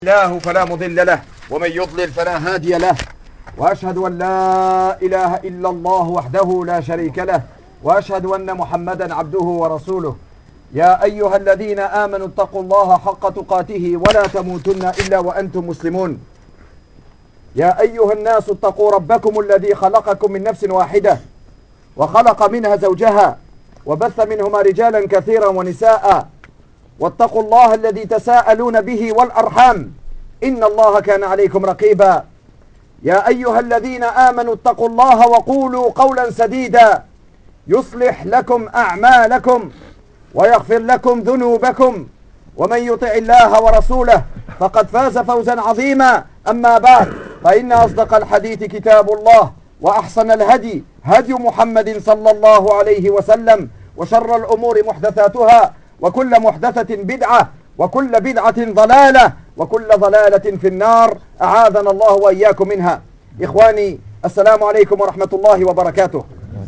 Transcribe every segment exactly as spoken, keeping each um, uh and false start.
الله فلا مضل له ومن يضلل فلا هادي له وأشهد أن لا إله إلا الله وحده لا شريك له وأشهد أن محمدا عبده ورسوله. يا أيها الذين آمنوا اتقوا الله حق تقاته ولا تموتن إلا وأنتم مسلمون. يا أيها الناس اتقوا ربكم الذي خلقكم من نفس واحدة وخلق منها زوجها وبث منهما رجالا كثيرا ونساء واتقوا الله الذي تساءلون به والأرحام إن الله كان عليكم رقيبا. يا أيها الذين آمنوا اتقوا الله وقولوا قولا سديدا يصلح لكم أعمالكم ويغفر لكم ذنوبكم ومن يطع الله ورسوله فقد فاز فوزا عظيما. أما بعد فإن أصدق الحديث كتاب الله وأحسن الهدي هدي محمد صلى الله عليه وسلم وشر الأمور محدثاتها وكل محدثة بدعة وكل بدعة ضلالة وكل ضلالة في النار أعاذنا الله وإياكم منها. إخواني السلام عليكم ورحمة الله وبركاته.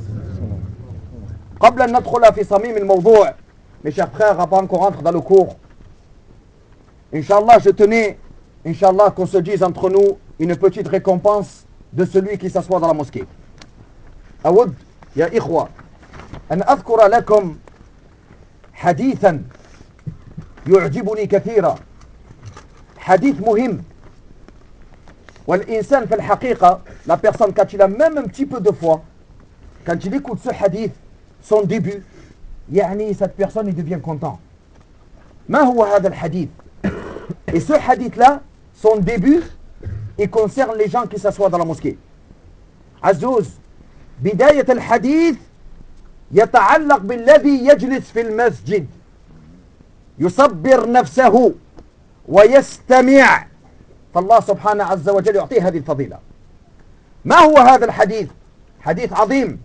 قبل أن ندخل في صميم الموضوع mes chers frères, avant qu'on rentre dans le cours, Inch'Allah, je tenais, Inch'Allah, qu'on se dise entre nous une petite récompense de celui qui s'assoit dans la mosquée. أود يا إخوة أن أذكر لكم حديثا يعجبني كثيرا، حديث مهم. والإنسان في الحقيقة, la personne quand il a même un petit peu de foi, quand il écoute ce hadith, son début, يعني cette personne il devient content. ما هو هذا الحديث؟ Et ce hadith là, son début, il concerne les gens qui s'assoient dans la mosquée. عزوز, بداية الحديث يتعلق بالذي يجلس في المسجد يصبر نفسه ويستمع، فالله سبحانه عز وجل يعطيه هذه الفضيلة. ما هو هذا الحديث؟ حديث عظيم.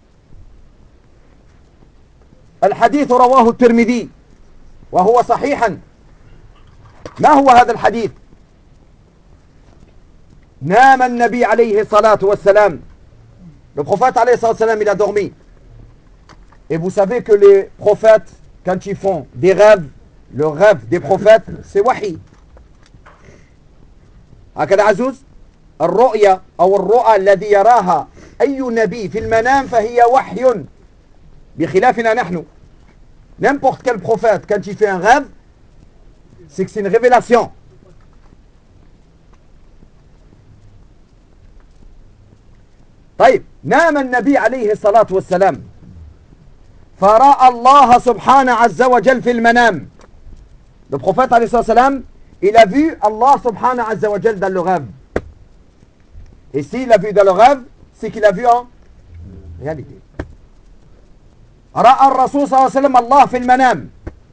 الحديث رواه الترمذي وهو صحيحا. ما هو هذا الحديث؟ نام النبي عليه الصلاة والسلام. Le prophète عليه الصلاة والسلام il a dormi. Et vous savez que les prophètes, quand ils font des rêves, le rêve des prophètes, c'est wahi. هكذا عزوز الرؤيا أو الرؤى الذي يراها أي نبي في المنام فهي وحي بخلافنا نحن. N'importe quel prophète, quand il fait un rêve, c'est que c'est une révélation. طيب, نام النبي عليه الصلاة والسلام فرأى الله سبحانه عز وجل في المنام. Le prophète عليه الصلاة والسلام, il a vu Allah subhanahu azza wa jal dans le rêve. Et s'il a vu dans le rêve, c'est qu'il a vu en réalité. رأى الرسول صلى الله عليه وسلم الله في المنام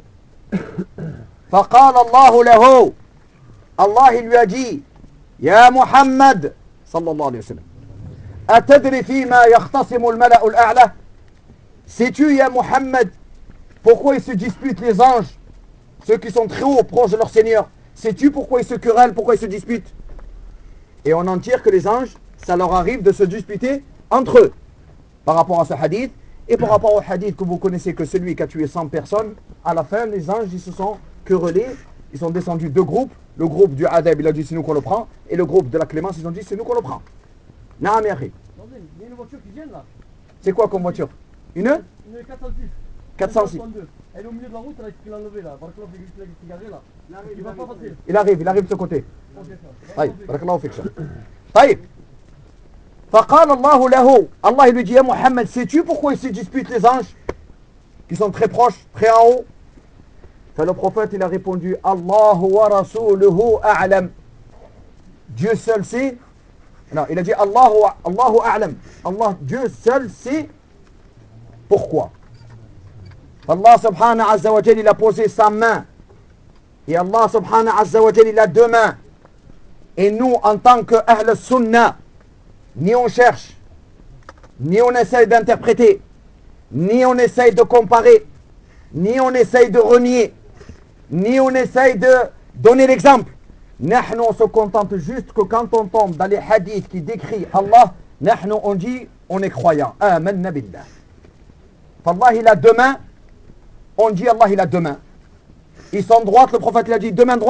فقال الله له, Allah il lui a dit, يا محمد صلى الله عليه وسلم أتدري فيما يختصم الملأ الأعلى؟ Sais-tu, ya Muhammad, pourquoi ils se disputent les anges, ceux qui sont très hauts, proches de leur Seigneur? Sais-tu pourquoi ils se querellent, pourquoi ils se disputent? Et on en tire que les anges, ça leur arrive de se disputer entre eux. Par rapport à ce hadith, et par rapport au hadith que vous connaissez, que celui qui a tué cent personnes, à la fin, les anges, ils se sont querellés, ils sont descendus deux groupes. Le groupe du Adab, il a dit c'est nous qu'on le prend, et le groupe de la Clémence, ils ont dit c'est nous qu'on le prend. Naam ya akhi. Il y a une voiture qui vient là. C'est quoi comme voiture? Une Une quatre cent six. quatre cent six. Elle est au milieu de la route, elle a qu'il a enlevé là. Barakallahu fik, il a garé là. Il va pas passer. Il arrive, il arrive de ce côté. طيب, barakallahu fik. طيب. فقال الله له, Allah il lui dit, Muhammad, sais-tu pourquoi ils se disputent les anges qui sont très proches, très en haut? Fait le prophète il a répondu, Allahu wa rasuluhu a'lam. Dieu seul sait. Non, il a dit Allahu, Allahu a'lam. Allah, Dieu seul sait pourquoi. Allah subhanahu azza wa jal il a posé sa main. Et Allah subhanahu azza wa jal il a deux mains. Et nous en tant que Ahl Sunnah, ni on cherche, ni on essaye d'interpréter, ni on essaye de comparer, ni on essaye de renier, ni on essaye de donner l'exemple. Nahnu, on se contente juste que quand on tombe dans les hadiths qui décrivent Allah, nahnu, on dit on est croyant. Amanna billah. Allah il a deux mains, on dit Allah il a deux mains. Ils sont droites, le prophète il a dit deux mains droites,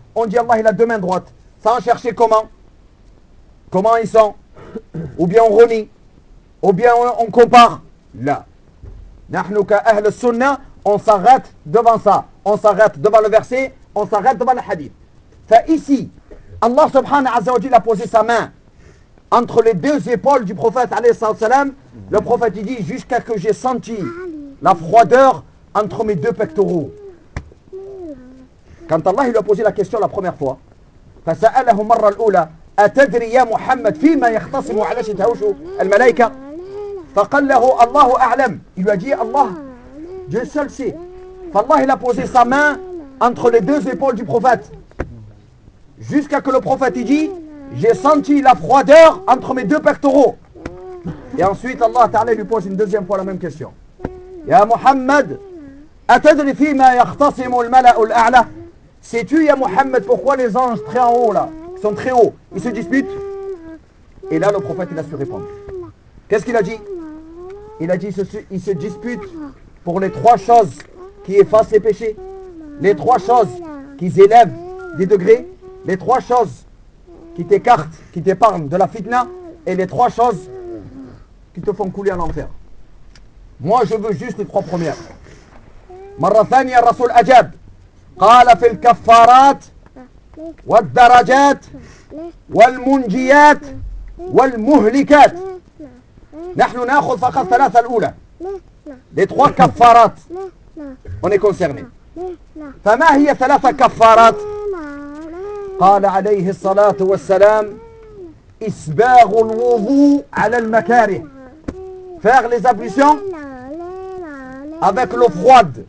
on dit Allah il a deux mains droites, sans chercher comment. Comment ils sont. Ou bien on renie. Ou bien on, on compare. Là. Nahnu ka ahl sunnah, on s'arrête devant ça. On s'arrête devant le verset, on s'arrête devant le hadith. Fait ici, Allah subhanahu wa ta'ala a posé sa main entre les deux épaules du prophète alayhi salam. Le prophète il dit jusqu'à que j'ai senti la froideur entre mes deux pectoraux. Quand Allah il lui a posé la question la première fois, فسأله مرة الأولى أتدري يا محمد فيما يختصم على شتاوشه الملائكة فقال له الله أعلم. Il lui a dit Allah, Dieu seul sait. فالله il a posé sa main entre les deux épaules du prophète jusqu'à que le prophète il dit j'ai senti la froideur entre mes deux pectoraux. Et ensuite Allah Ta'ala lui pose une deuxième fois la même question. Ya Muhammad, atadri fima yakhtasimu al-mala'u al-a'la. Sais-tu, ya Muhammad, pourquoi les anges très en haut là, qui sont très hauts, ils se disputent? Et là le prophète il a su répondre. Qu'est-ce qu'il a dit? Il a dit ils se disputent pour les trois choses qui effacent les péchés, les trois choses qui élèvent des degrés, les trois choses qui t'écartent, qui t'épargnent de la fitna, et les trois choses qui te font couler en enfer. Moi je veux juste les trois premières. مرة ثانية الرسول أجاب قال في الكفارات والدرجات والمنجيات والمهلكات. نحن نأخذ فقط ثلاثة الأولى. Les trois كفارات on est concerné. فما هي ثلاثة كفارات؟ قال عليه الصلاة والسلام إسباغ الوضوء على المكاره. Faire les ablutions avec l'eau froide.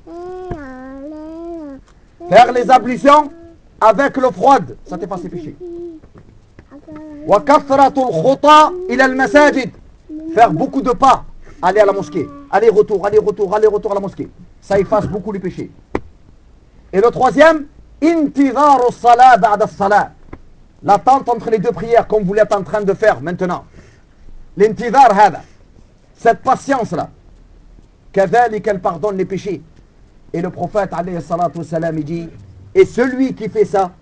Faire les ablutions avec l'eau froide, ça t'efface les péchés. وكثرة الخطى إلى المساجد. Faire beaucoup de pas, aller à la mosquée, aller-retour, aller-retour, aller-retour à la mosquée, ça efface beaucoup les péchés. Et le troisième, انتظار الصلاة بعد الصلاة. L'attente entre les deux prières comme vous l'êtes en train de faire maintenant. L'intidar هذا, cette patience là, كذلك elle pardonne les péchés. Et le prophète alayhi salatu wassalam il dit, et celui qui fait ça,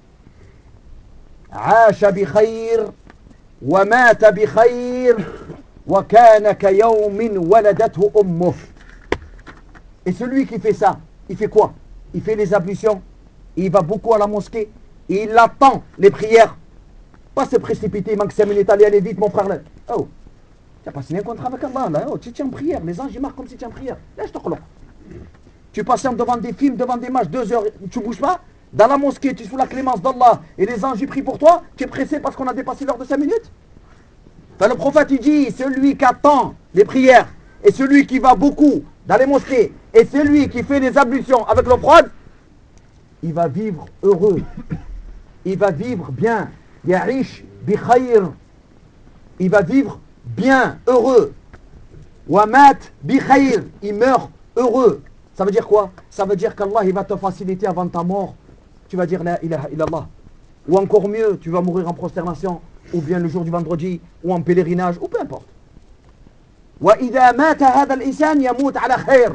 عاش بخير ومات بخير وكان كيوم ولدته أمه. Et celui qui fait ça, il fait quoi? Il fait les ablutions, il va beaucoup à la mosquée, et il attend les prières. Pas se précipiter, il manque cinq minutes, allez, allez vite mon frère là. Oh, tu n'as pas signé un contrat avec Allah là, oh, tu tiens en prière, les anges ils marquent comme si tu tiens en prière. Laisse ton clou. Tu patientes devant des films, devant des matchs, deux heures, tu ne bouges pas. Dans la mosquée, tu es sous la clémence d'Allah et les anges ils prient pour toi, tu es pressé parce qu'on a dépassé l'heure de cinq minutes. Enfin, le prophète il dit, celui qui attend les prières et celui qui va beaucoup dans les mosquées et celui qui fait les ablutions avec l'eau froide, il va vivre heureux, il va vivre bien. Ya'ish bi khayr, il va vivre bien, heureux. Wa mat bi khayr, il meurt heureux. Ça veut dire quoi? Ça veut dire qu'Allah il va te faciliter avant ta mort. Tu vas dire la ilaha illallah. Ou encore mieux, tu vas mourir en prosternation, ou bien le jour du vendredi, ou en pèlerinage, ou peu importe. وإذا مات هذا الإنسان يموت على خير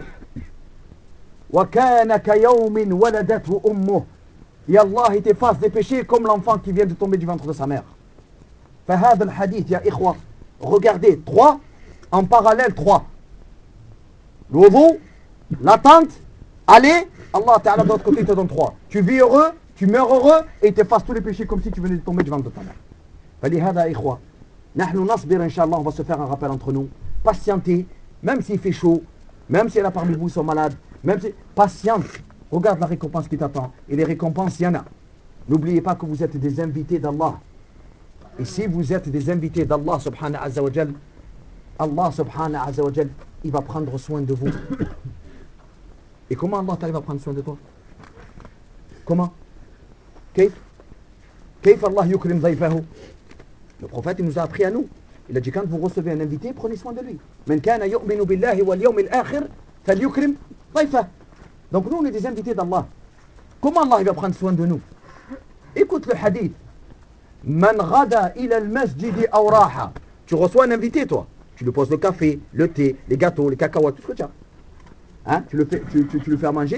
وكان كيوم ولدته أمه. Et Allah il t'efface des péchés comme l'enfant qui vient de tomber du ventre de sa mère. فهذا الحديث يا إخوة, regardez, trois, en parallèle trois. Le wudu, l'attente, aller, Allah Ta'ala de l'autre côté il te donne trois. Tu vis heureux, tu meurs heureux, et il t'efface tous les péchés comme si tu venais de tomber du ventre de ta mère. فلهذا إخوة, نحن نصبر إن شاء الله, on va se faire un rappel entre nous. Patientez, même s'il fait chaud, même si il y en a parmi vous qui sont malades, même si... Patiente, regarde la récompense qui t'attend. Et les récompenses, il y en a. N'oubliez pas que vous êtes des invités d'Allah. Et si vous êtes des invités d'Allah subhanahu wa ta'ala, Allah subhanahu wa ta'ala, il va prendre soin de vous. Et comment Allah ta'ala va prendre soin de toi? Comment? Kayf? Kayf Allah yukrim dayfahu? Le prophète il nous a appris à nous. Il a dit quand vous recevez un invité, prenez soin de lui. Man kana yu'minu billahi wal yawmil akhir falyukrim dayfahu. Donc nous on est des invités d'Allah. Comment Allah il va prendre soin de nous? Écoute le hadith. Man ghada ila al-masjid aw raha. Tu reçois un invité toi. Tu lui poses le café, le thé, les gâteaux, les cacahuètes, tout ce que tu as. Hein? Tu le fais, tu, tu, tu le fais à manger.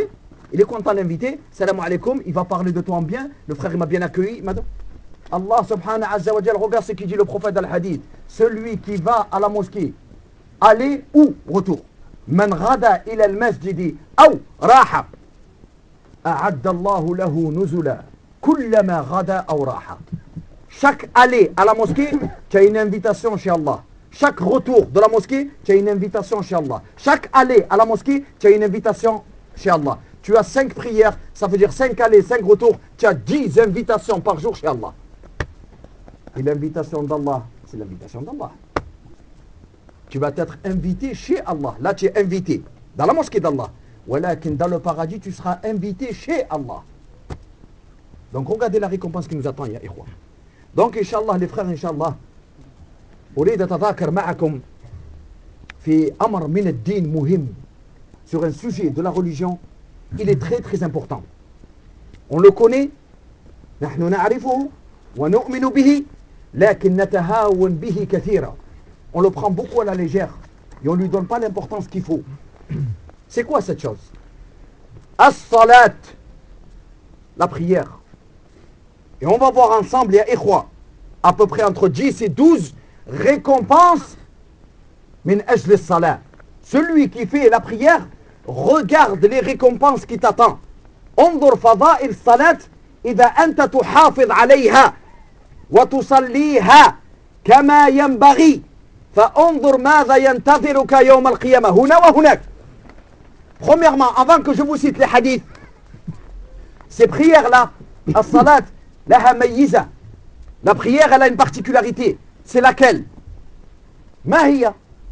il est content de l'inviter, salam alaikum, il va parler de toi en bien, le frère il m'a bien accueilli, il m'a dit, Allah subhanahu wa ta'ala, regarde ce qu'il dit le prophète al-Hadith, celui qui va à la mosquée, aller ou retour, man ghada ila al-masjidi, ou raha, a'adda Allahu lahu nuzula, kullama ghada ou raha. Chaque aller à la mosquée, tu as une invitation chez Allah. Chaque retour de la mosquée, tu as une invitation chez Allah. Chaque aller à la mosquée, tu as une invitation chez Allah. Tu as cinq prières, ça veut dire cinq allées, cinq retours, tu as dix invitations par jour chez Allah. Et l'invitation d'Allah, c'est l'invitation d'Allah. Tu vas être invité chez Allah. Là, tu es invité dans la mosquée d'Allah. Walakin dans le paradis, tu seras invité chez Allah. Donc, regardez la récompense qui nous attend, ya ikhwa. Donc, Inch'Allah, les frères, Inch'Allah, أريد أتذاكر معكم في أمر من الدين مهم sur un sujet de la religion. Il est très très important. On le connaît, نحن نعرفه ونؤمن به لكن نتهاون به كثيرا. On le prend beaucoup à la légère et on ne lui donne pas l'importance qu'il faut. C'est quoi cette chose? As-salat, la prière. Et on va voir ensemble, ya ikhwa, à peu près entre dix et douze récompenses min ajl as-salat. Celui qui fait la prière, regarde les récompenses qui t'attendent. انظر فضائل الصلاة إذا أنت تحافظ عليها وتصليها كما ينبغي فانظر ماذا ينتظرك يوم القيامة هنا وهناك. Premièrement, avant que je vous cite les hadiths, ces prières-là, as-salat, laha mayyiza. La prière, elle a une particularité. C'est laquelle? Ma hiya?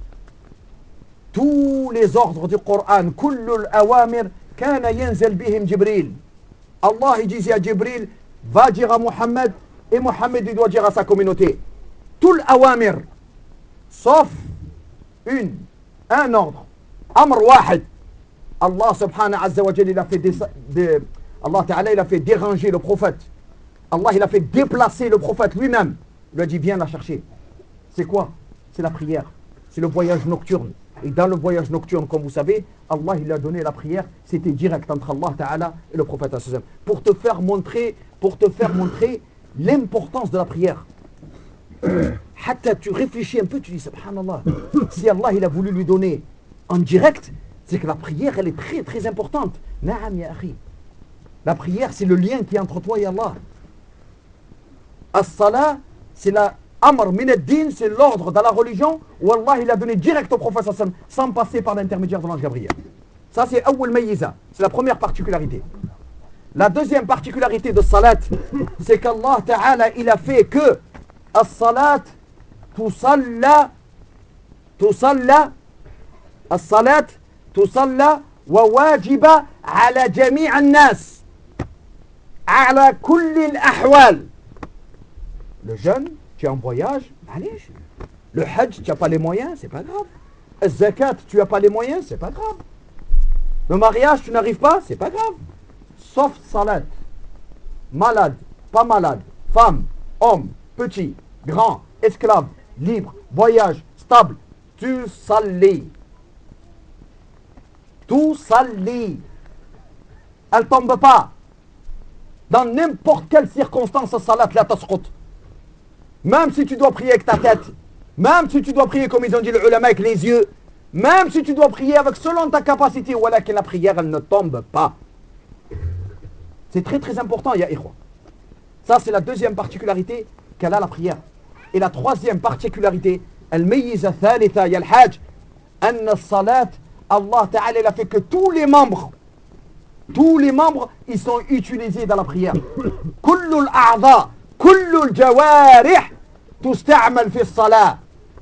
Tous les ordres du Coran, kullul awamir, kana yanzal bihim Jibril. Allah il disait à Jibril, va dire à Muhammad, et Muhammad il doit dire à sa communauté. Tout l'awamir, sauf une, un ordre. Amr wahid. Allah subhanahu wa ta'ala il a fait des, des, Allah ta'ala il a fait déranger le prophète. Allah il a fait déplacer le prophète lui-même. Il lui a dit viens la chercher. C'est quoi? C'est la prière. C'est le voyage nocturne. Et dans le voyage nocturne, comme vous savez, Allah il a donné la prière, c'était direct entre Allah Ta'ala et le prophète sallallahu alayhi wa sallam. Pour te faire montrer, pour te faire montrer l'importance de la prière. Hatta tu réfléchis un peu, tu dis subhanallah. Si Allah il a voulu lui donner en direct, c'est que la prière elle est très très importante. Naam ya akhi. La prière c'est le lien qui est entre toi et Allah. As-salah, c'est la amr min ad-din, c'est l'ordre dans la religion où Allah il a donné direct au prophète sallallahu alayhi wa sallam sans passer par l'intermédiaire de l'ange Gabriel. Ça c'est awwal mayyiza, c'est la première particularité. La deuxième particularité de salat, c'est qu'Allah Ta'ala il a fait que as-salat tusalla tusalla as-salat tusalla wa wajiba ala jami' an-nas ala kulli al-ahwal. Le jeûne, tu es en voyage, allez. Le hajj, tu n'as pas les moyens, c'est pas grave. Le zakat, tu n'as pas les moyens, c'est pas grave. Le mariage, tu n'arrives pas, c'est pas grave. Sauf salat. Malade, pas malade, femme, homme, petit, grand, esclave, libre, voyage, stable, tu sallis. Tu sallis. Elle tombe pas. Dans n'importe quelle circonstance, salat, la tasqut. Même si tu dois prier avec ta tête, même si tu dois prier comme ils ont dit les ulama avec les yeux, même si tu dois prier avec selon ta capacité, voilà que la prière elle ne tombe pas. C'est très très important, ya ikhwa. Ça c'est la deuxième particularité qu'elle a la prière. Et la troisième particularité, al-mayyiza thalitha ya al-hajj, anna as-salat, Allah Ta'ala il a fait que tous les membres, tous les membres, ils sont utilisés dans la prière. Kullu al-a'dha, kullu al-jawarih, tusta'mal fi as-salat.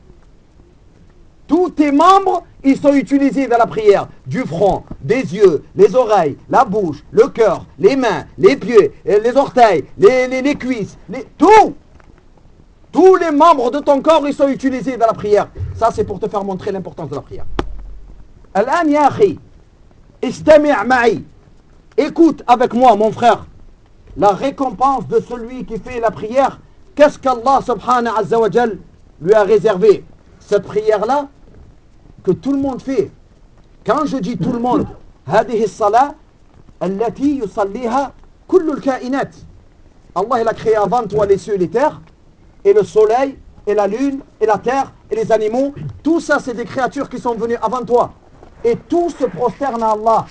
Tous tes membres, ils sont utilisés dans la prière. Du front, des yeux, les oreilles, la bouche, le cœur, les mains, les pieds, les orteils, les, les, les cuisses, les, tout. Tous les membres de ton corps, ils sont utilisés dans la prière. Ça, c'est pour te faire montrer l'importance de la prière. Al-an ya akhi, istami' ma'i. Écoute avec moi, mon frère, la récompense de celui qui fait la prière. Qu'est-ce qu'Allah subhanahu wa ta'ala lui a réservé? Cette prière-là, que tout le monde fait. Quand je dis tout le monde, هذه الصلاة التي يصليها كل الكائنات. Allah il a créé avant toi les cieux et les terres, et le soleil, et la lune, et la terre, et les animaux. Tout ça c'est des créatures qui sont venues avant toi. Et tout se prosterne à Allah.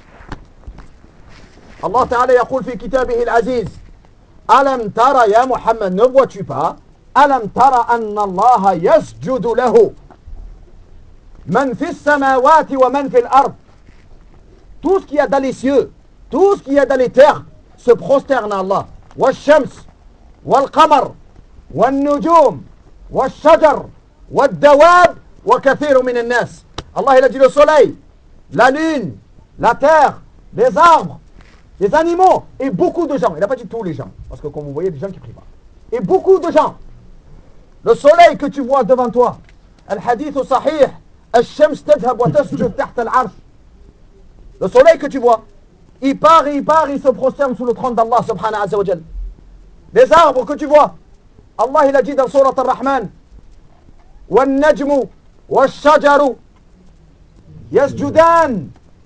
Allah Ta'ala يقول في كتابه العزيز ألم ترى يا محمد, ne vois-tu pas ألم ترى أن الله يسجد له من في السماوات ومن في الأرض. Tout ce qu'il y a dans les cieux, tout ce qu'il y a dans les terres se prosterne à Allah. والشمس والقمر والنجوم والشجر والدواب وكثير من الناس. Allah il a dit le soleil, la lune, la terre, les arbres, les animaux et beaucoup de gens. Il n'a pas dit tous les gens, parce que comme vous voyez, il y a des gens qui prient pas. Et beaucoup de gens. Le soleil que tu vois devant toi, al-hadith sahih, al-shams tadhhab wa tasjud tahta al-arsh. Le soleil que tu vois, il part, il part, il se prosterne sous le trône d'Allah subhanahu wa ta'ala. Les arbres que tu vois, Allah il a dit dans Surat Ar-Rahman, وَالنَّجْمُ وَالشَّجَرُ يَسْجُدَانِ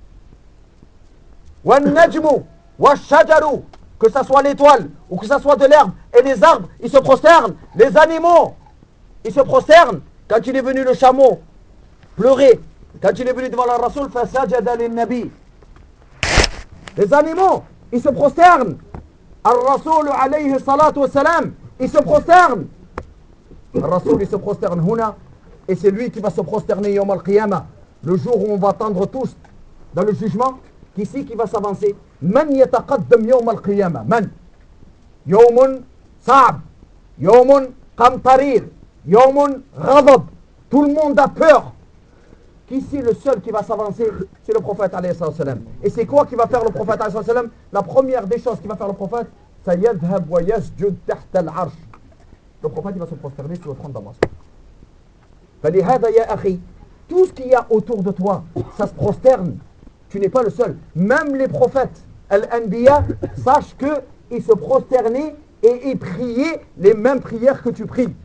وَالنَّجْمُ وَالشَّجَرُ. Que ça soit l'étoile ou que ça soit de l'herbe et les arbres, ils se prosternent. Les animaux, ils se prosternent. Quand il est venu le chameau pleurer, quand il est venu devant le Rasoul, فَسَجَدَ لِلنَّبِي. Les animaux, ils se prosternent. Al-Rasoul alayhi salatu wa salam, il se prosterne. Al-Rasoul, il se prosterne huna, et c'est lui qui va se prosterner yawm al-qiyamah, le jour où on va attendre tous dans le jugement. Qui c'est qui va s'avancer? Man yataqaddam yawm al-qiyamah? Man? Yawmun sa'b, yawmun qamtarir, yawmun ghadab. Tout le monde a peur. Qui c'est le seul qui va s'avancer? C'est le prophète alayhi salam. Et c'est quoi qui va faire le prophète alayhi salam? La première des choses qui va faire le prophète, c'est yadhhab wa yasjud tahta al-arsh. Le prophète il va se prosterner sur le trône d'Allah. فلهذا يا أخي, tout ce qu'il y a autour de toi, ça se prosterne. Tu n'es pas le seul. Même les prophètes, al-anbiya, sache qu'ils se prosternaient et ils priaient les mêmes prières que tu pries.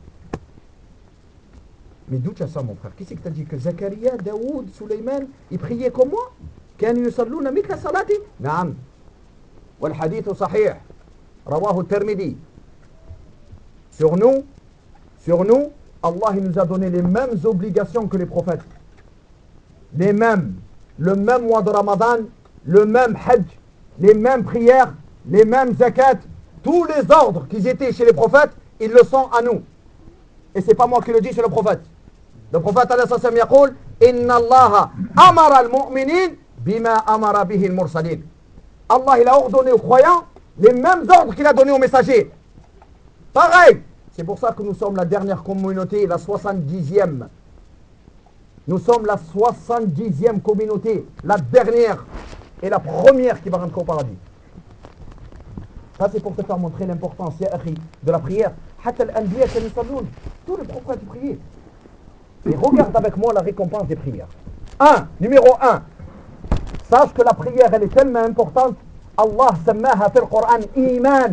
Mais d'où tu as ça, mon frère? Qui c'est qui t'a dit que Zakaria, Daoud, Suleiman, ils priaient comme moi? كانوا يصلون مثل صلاتي؟ نعم. والحديث صحيح. رواه الترمذي. Sur nous, sur nous, Allah il nous a donné les mêmes obligations que les prophètes. Les mêmes. Le même mois de Ramadan, le même hajj, les mêmes prières, les mêmes zakat. Tous les ordres qui étaient chez les prophètes, ils le sont à nous. Et c'est pas moi qui le dis, c'est le prophète. Le prophète alayhi salam yaqul inna Allah amara al-mu'minin bima amara bihi al-mursalin. Allah il a ordonné aux croyants les mêmes ordres qu'il a donnés aux messagers. Pareil. C'est pour ça que nous sommes la dernière communauté, la soixante-dixième. Nous sommes la soixante-dixième communauté, la dernière et la première qui va rentrer au paradis. Ça c'est pour te faire montrer l'importance de la prière. Tous les prophètes priaient. Et regarde avec moi la récompense des prières. Un, numéro un. Sache que la prière elle est tellement importante. Allah sammaha fil Qur'an iman.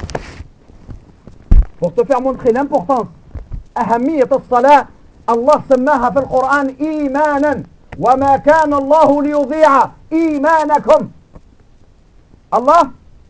Pour te faire montrer l'importance. أهمية الصلاة الله سماها في القرآن إيمانا وما كان الله ليضيع إيمانكم. Allah,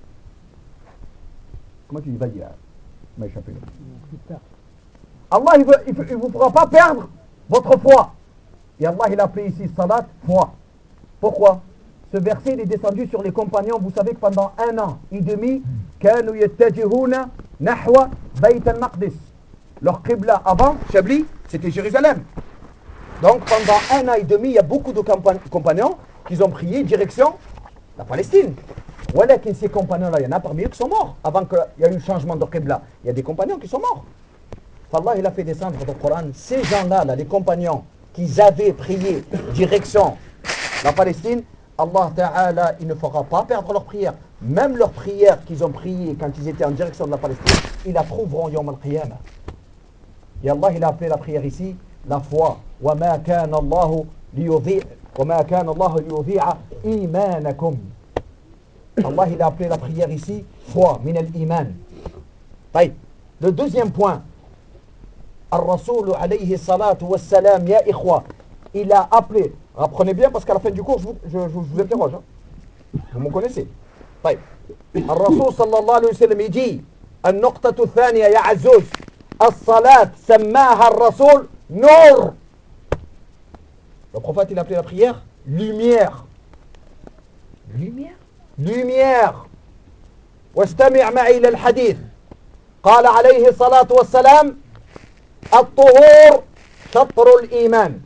comment tu dis ضيع m'a échappé. Allah il ne vous fera pas perdre votre foi. Et Allah il a appelé ici salat foi. Pourquoi? Ce verset il est descendu sur les compagnons. Vous savez que pendant un an et demi كانوا يتجهون نحو بيت المقدس. Leur qibla avant, Chablis, c'était Jérusalem. Donc pendant un an et demi, il y a beaucoup de compagnons qui ont prié direction la Palestine. Voilà que ces compagnons-là, il y en a parmi eux qui sont morts. Avant qu'il y ait eu le changement de qibla, il y a des compagnons qui sont morts. Allah, il a fait descendre dans le Coran, ces gens-là, là, les compagnons qui avaient prié direction la Palestine, Allah Ta'ala, il ne fera pas perdre leur prière. Même leurs prières qu'ils ont priées quand ils étaient en direction de la Palestine, ils la trouveront Yawm al-Qiyamah. Et Allah, il a appelé la prière ici la foi. وَمَا كَانَ اللَّهُ لِيُضِيعَ وَمَا كَانَ اللَّهُ لِيُضِيعَ إِيمَانَكُمْ. Allah, il a appelé la prière ici foi, min al-iman. Le deuxième point, Ar-Rasoul alayhi salatu wa salam, ya ikhwa, il a appelé, apprenez bien parce qu'à la fin du cours, je vous, je, je, je vous interroge. Hein. Vous me connaissez. طيب. الرسول صلى الله عليه وسلم يجي النقطة الثانية يا عزوز الصلاة سماها الرسول نور. Le prophète il appelait la prière lumière. Lumière. Lumière. واستمع معي إلى الحديث. قال عليه الصلاة والسلام الطهور شطر الإيمان.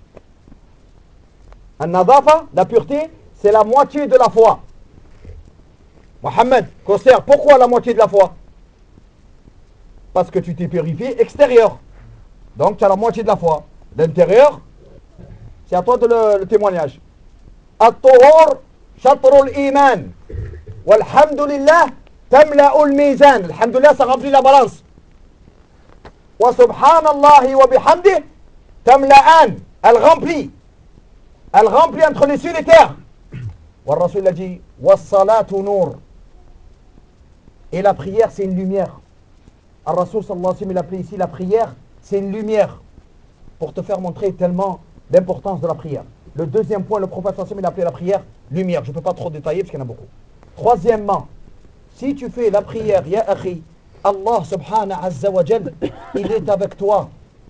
النظافة, la pureté, c'est la moitié de la foi. Mohamed, Kosser, pourquoi la moitié de la foi? Parce que tu t'es purifié extérieur. Donc tu as la moitié de la foi. L'intérieur, c'est à toi de le, le témoignage. At-tuhur shatrul iman. Walhamdulillah tamla'ul mizan. Alhamdulillah, ça remplit la balance. Wa subhanallah wa bihamdih tamla'an. Elle remplit. Elle remplit entre les cieux et les terres. Wa Rasul a dit wa salatu nur. Et la prière, c'est une lumière. Al-Rasul sallallahu alayhi wa sallam, il appelé ici la prière, c'est une lumière. Pour te faire montrer tellement l'importance de la prière. Le deuxième point, le prophète sallallahu alayhi wa sallam, il appelé la prière lumière. Je ne peux pas trop détailler parce qu'il y en a beaucoup. Troisièmement, si tu fais la prière, ya akhi, Allah subhanahu azza wa jal, il est avec toi.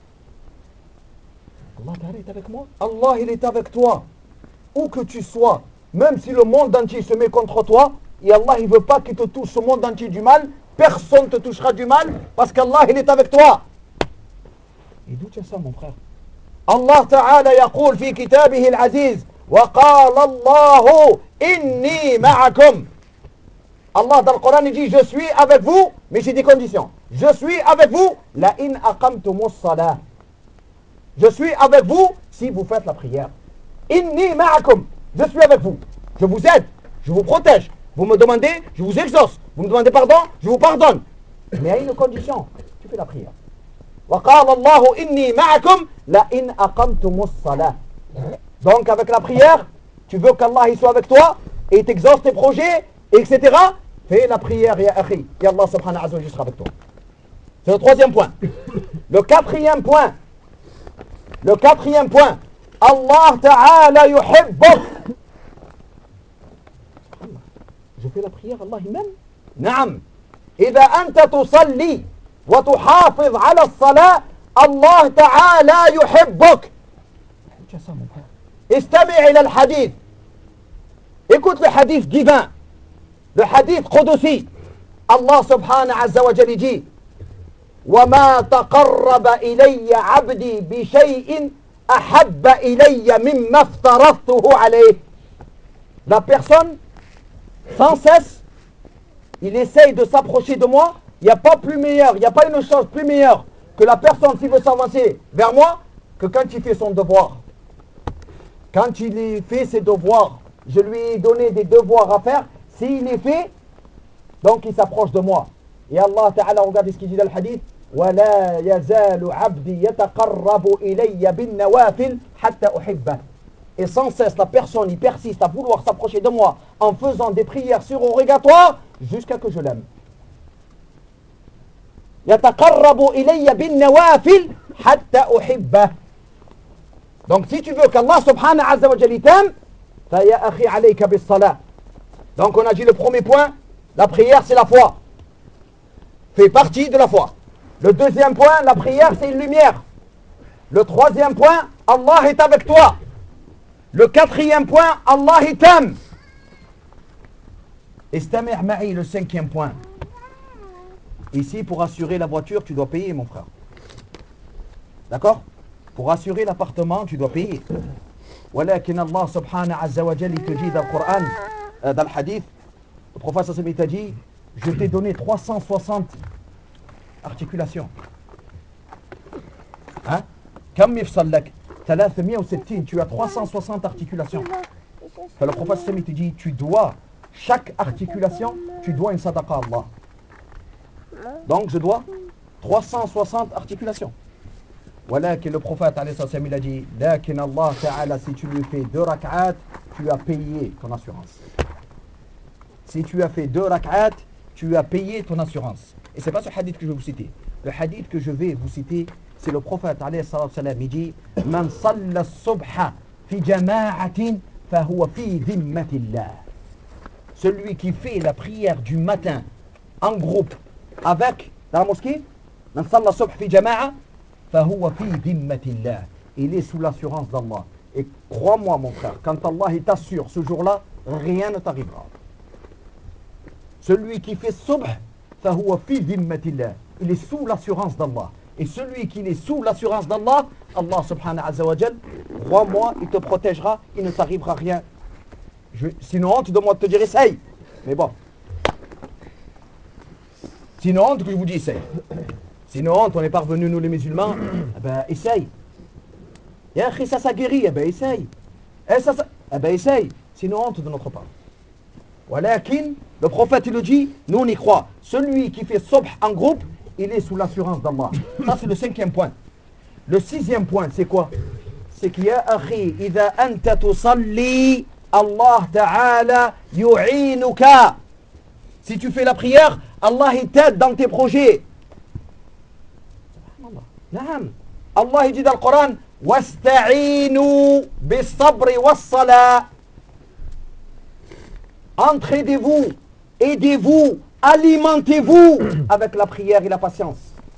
Allah est avec moi. Allah, il est avec toi. Où que tu sois, même si le monde entier se met contre toi, et Allah, il ne veut pas qu'il te touche ce monde entier du mal, personne ne te touchera du mal, parce qu'Allah, il est avec toi. Et d'où tient ça, mon frère? Allah Ta'ala yaqul fi kitabihi al-aziz, wa qala Allahu inni ma'akum. Allah, dans le Coran, il dit, je suis avec vous, mais j'ai des conditions. Je suis avec vous, la in aqamtumus salah. Je suis avec vous si vous faites la prière. Inni ma'akum. Je suis avec vous. Je vous aide. Je vous protège. Vous me demandez, je vous exauce. Vous me demandez pardon, je vous pardonne. Mais à une condition. Tu fais la prière. وَقَالَ اللَّهُ إِنِّي مَعَكُمْ لَإِنْ أَقَمْتُمُ الصَّلَاةِ. Donc avec la prière, tu veux qu'Allah il soit avec toi et t'exauce tes projets, et cetera. Fais la prière, ya akhi. Et Allah subhanahu wa ta'ala sera avec toi. C'est le troisième point. Le quatrième point. Le quatrième point. Allah ta'ala yuhibbuk. Je fais la prière, Allah il m'aime. نعم. إذا أنت تصلي وتحافظ على الصلاة الله تعالى يحبك. استمع إلى الحديث. Écoute le hadith divin. Le hadith قدسي. Allah subhanahu azza wa jalla dit وما تقرب إلي عبدي بشيء أحب إلي مما افترضته عليه. La personne sans cesse, il essaye de s'approcher de moi. Il n'y a pas plus meilleur, il n'y a pas une chose plus meilleure que la personne qui veut s'avancer vers moi que quand il fait son devoir. Quand il fait ses devoirs, je lui ai donné des devoirs à faire. S'il les fait, donc il s'approche de moi. Et Allah Ta'ala, regardez ce qu'il dit dans le hadith. وَلَا يَزَالُ عَبْدِي يَتَقَرَّبُ إِلَيَّ بِالنَّوَافِلِ حَتَّى أُحِبَّهُ. Et sans cesse, la personne, il persiste à vouloir s'approcher de moi en faisant des prières surrogatoires jusqu'à que je l'aime. يَتَقَرَّبُ إِلَيَّ بِالنَّوَافِلِ حَتَّى أُحِبَّهُ. Donc si tu veux qu'Allah subhanahu azza wa jalla t'aime, فَيَا أَخِي عَلَيْكَ بِالصَّلَاةِ. Donc on a dit le premier point, la prière c'est la foi. Fait partie de la foi. Le deuxième point, la prière c'est une lumière. Le troisième point, Allah est avec toi. Le quatrième point, Allah il t'aime. Istami' ma'i, le cinquième point. Ici, pour assurer la voiture, tu dois payer, mon frère. D'accord? Pour assurer l'appartement, tu dois payer. ولكن Allah subhanahu azza wa jalla te dit dans le Coran, euh, dans le hadith, le prophète sallallahu alayhi wa sallam t'a dit, je t'ai donné trois cent soixante articulations. Hein? Comme يفصل لك ثلاثمائة وستين, tu as trois cent soixante articulations. Que le prophète sallallahu te dit, tu dois, chaque articulation, tu dois une sadaqa à Allah. Donc je dois trois cent soixante articulations. ولكن le prophète alayhi salam il a dit, لكن Allah ta'ala, si tu lui fais deux rak'at, tu as payé ton assurance. Si tu as fait deux rak'at, tu as payé ton assurance. Et c'est pas ce hadith que je vais vous citer. Le hadith que je vais vous citer, c'est le prophète alayhi salam, il dit, من صلى الصبح في جماعة فهو في ذمة الله. celui qui fait la prière du matin en groupe avec, dans la mosquée, من صلى الصبح في جماعة فهو في ذمة الله. Il est sous l'assurance d'Allah. Et crois-moi mon frère, quand Allah t'assure ce jour-là, rien ne t'arrivera. Celui qui fait subh, فهو في ذمة الله. Il est sous l'assurance d'Allah. Et celui qui est sous l'assurance d'Allah, Allah subhanahu wa ta'ala, crois-moi, il te protégera, il ne t'arrivera rien. Je, sinon honte de moi de te dire essaye. Mais bon. Sinon honte que je vous dis essaye. Sinon honte, on est parvenu nous les musulmans, eh ben essaye. Et après ça, ça guérit, eh ben essaye. Et ça, ça, eh ben essaye. Sinon honte de notre part. Walakin, le prophète il le dit, nous on y croit. Celui qui fait subh en groupe, il est sous l'assurance d'Allah. Ça c'est le cinquième point. Le sixième point, c'est quoi? C'est qu'il y a akhi, idha anta tusalli, Allah ta'ala yu'inuka. Si tu fais la prière, Allah il t'aide dans tes projets. Naam. Allah il dit dans le Coran, wasta'inu bis-sabri was-salah. Entraidez-vous, aidez-vous, alimentez-vous avec la prière et la patience.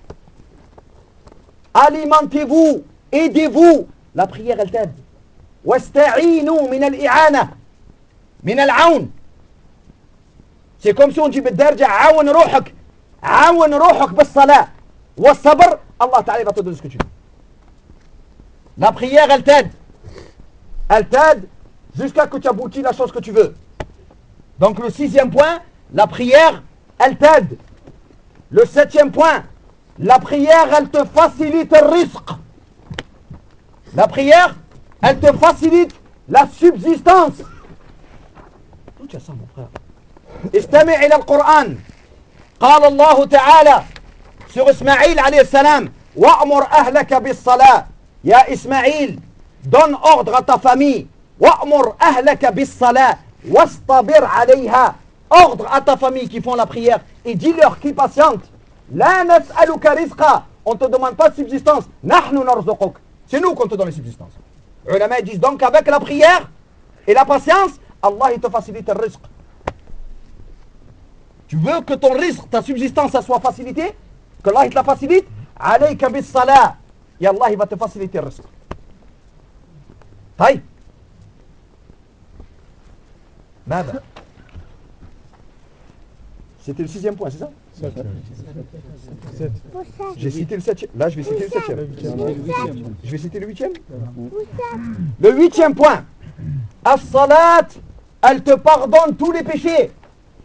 Alimentez-vous, aidez-vous. La prière, elle t'aide. Wasta'inu min al-i'ana, min al-aoun. C'est comme si on dit بالدرجة عاون روحك, عاون روحك بالصلاة والصبر. Allah Ta'ala va te donner ce que tu veux. La prière, elle t'aide. Elle t'aide jusqu'à ce que tu aboutis la chose que tu veux. Donc le sixième point, la prière, elle t'aide. Le septième point, la prière, elle te facilite le risque. La prière, elle te facilite la subsistance. D'où tu as ça, mon frère? استمع إلى القرآن. قال الله تعالى sur Ismaïl alayhi salam, وأمر أهلك بالصلاة. يا إسماعيل, donne ordre à ta famille. وأمر أهلك بالصلاة. واصطبر عليها. Ordre à ta famille qui font la prière et dis-leur qui patiente. لا نسألك رزقا. On ne te demande pas de subsistance. نحن نرزقك. C'est nous qu'on te donne les subsistances. Les ulama disent donc avec la prière et la patience, Allah il te facilite le risque. Tu veux que ton risque, ta subsistance, ça soit facilitée, que Allah il te la facilite, alayka bis salah. Et Allah il va te faciliter le risque. Taï. Nada. C'était le sixième point, c'est ça? J'ai cité le septième. Là, je vais citer le septième. Je vais citer le huitième. Le huitième point. As-salat, elle te pardonne tous les péchés.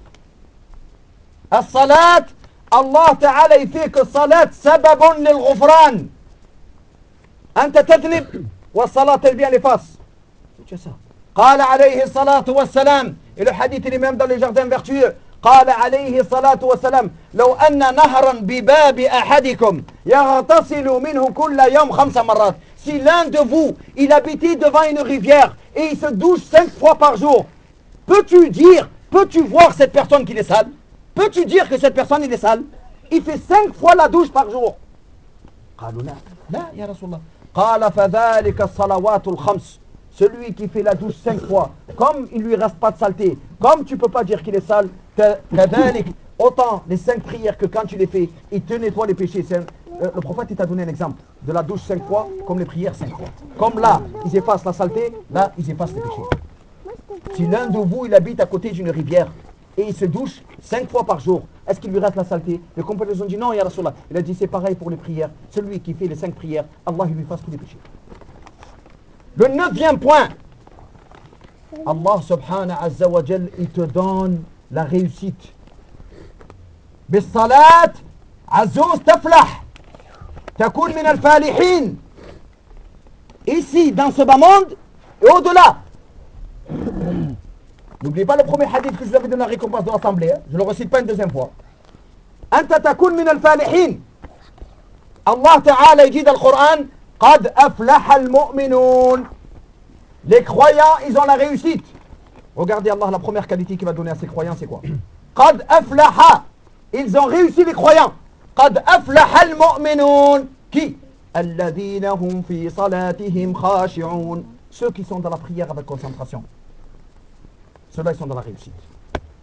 As-salat, Allah Ta'ala il fait que salat sababun lil ghufran. Anta tadnib wa salat elle vient l'efface. C'est ça. قال عليه الصلاة والسلام. Et le hadith il est même dans les jardins vertueux. قال عليه الصلاة والسلام لو أن نهرا بباب أحدكم يغتسل منه كل يوم خمس مرات. Si l'un de vous il habitait devant une rivière et il se douche cinq fois par jour, peux-tu dire, peux-tu voir cette personne qui est sale? Peux-tu dire que cette personne il est sale? Il fait cinq fois la douche par jour. قالوا لا لا يا رسول الله. قال فذلك الصلوات الخمس. Celui qui fait la douche cinq fois, comme il lui reste pas de saleté, comme tu peux pas dire qu'il est sale, autant les cinq prières que quand tu les fais, il te nettoie les péchés. Euh, le prophète il t'a donné un exemple de la douche cinq fois, comme les prières cinq fois. Comme là, ils effacent la saleté, là, ils effacent les péchés. Si l'un de vous, il habite à côté d'une rivière et il se douche cinq fois par jour, est-ce qu'il lui reste la saleté? Les compagnons ont dit non, ya Rasulallah. Il a dit c'est pareil pour les prières. Celui qui fait les cinq prières, Allah il lui efface tous les péchés. Le neuvième point, Allah subhanahu azza wa jal, il te donne la réussite. Bis-salat, azuz taflah, takoun min al-falihin. Ici, dans ce bas monde, et au-delà. N'oubliez pas le premier hadith que je vous avais donné la récompense de l'assemblée. Hein? Je ne le recite pas une deuxième fois. Anta takoun min al-falihin. Allah ta'ala, il dit dans le Coran, قد أفلح المؤمنون. Les croyants, ils ont la réussite. Regardez Allah, la première qualité qu'il va donner à ces croyants, c'est quoi? قد أفلح. Ils ont réussi les croyants. قد أفلح المؤمنون. Qui? الذين هم في صلاتهم خاشعون. Ceux qui sont dans la prière avec concentration. Ceux-là, ils sont dans la réussite.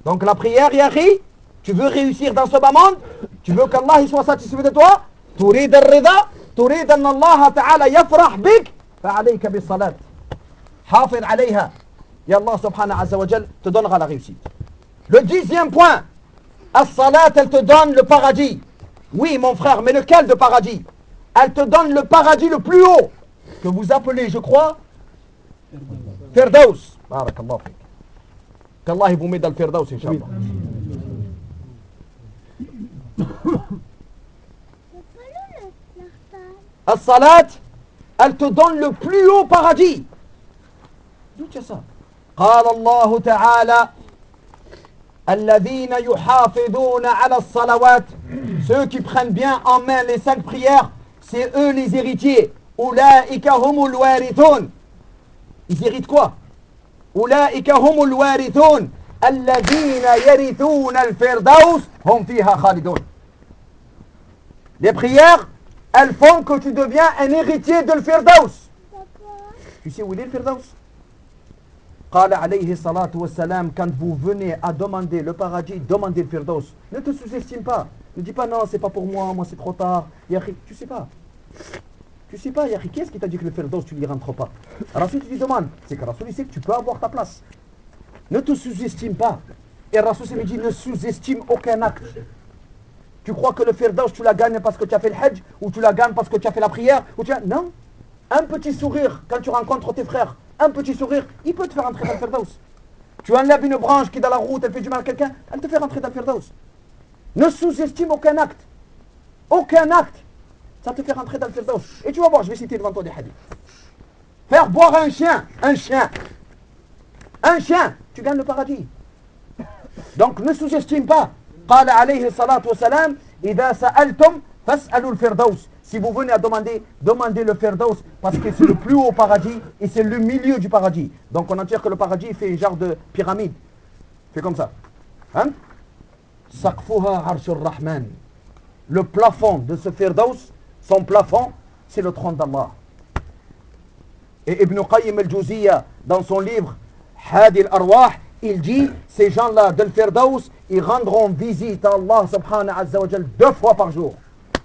Donc la prière, Yahri, tu veux réussir dans ce bas monde, tu veux qu'Allah soit satisfait de toi, تريد الرضا تريد أن الله تعالى يفرح بك فعليك بالصلاة حافظ عليها et Allah subhanahu azza wa jal te donnera la réussite. Le dixième point, as-salat, elle te donne le paradis. Oui mon frère, mais lequel de paradis? Elle te donne le paradis le plus haut, que vous appelez, je crois, Firdaus. Barakallah fik. Qu'Allah vous met dans le Firdaus, Inch'Allah. As-salat, elle te donne le plus haut paradis. D'où tu as ça? قال الله تعالى الذين يحافظون على الصلوات, ceux qui prennent bien en main les cinq prières, c'est eux les héritiers. أولئك هم الوارثون. Ils héritent quoi? أولئك هم الوارثون الذين يرثون الفردوس هم فيها خالدون. Les prières, elles font que tu deviens un héritier de l'Firdaus. Tu sais où il est le Firdaus? قال عليه الصلاة والسلام, quand vous venez à demander le paradis, demandez le Firdaus. Ne te sous-estime pas. Ne dis pas non, c'est pas pour moi, moi c'est trop tard. Yahri, tu sais pas. Tu sais pas, Yahri, qu'est-ce qui t'a dit que le Firdaus, tu n'y rentres pas? Rasoul, tu lui demandes. C'est que Rasoul, il sait que tu peux avoir ta place. Ne te sous-estime pas. Et Rasoul, il dit, ne sous-estime aucun acte. Tu crois que le Firdaus, tu la gagnes parce que tu as fait le Hajj, ou tu la gagnes parce que tu as fait la prière, ou tu as... Non. Un petit sourire quand tu rencontres tes frères, un petit sourire, il peut te faire entrer dans le Firdaus. Tu enlèves une branche qui est dans la route, elle fait du mal à quelqu'un, elle te fait rentrer dans le Firdaus. Ne sous-estime aucun acte. Aucun acte. Ça te fait rentrer dans le Firdaus. Et tu vas voir, je vais citer devant toi des hadiths. Faire boire un chien, un chien. Un chien, tu gagnes le paradis. Donc ne sous-estime pas. قال عليه الصلاة والسلام إذا سألتم فاسألوا الفردوس. Si vous venez à demander, demandez le Firdaus parce que c'est le plus haut paradis et c'est le milieu du paradis. Donc on en tire que le paradis fait un genre de pyramide. Fait comme ça. Hein? Saqfuha arshur rahman. Le plafond de ce Firdaus, son plafond, c'est le trône d'Allah. Et Ibn Qayyim al-Juziyya, dans son livre Hadi al-Arwah, il dit, ces gens-là de Firdaus, ils rendront visite à Allah subhanahu azza wa jal deux fois par jour.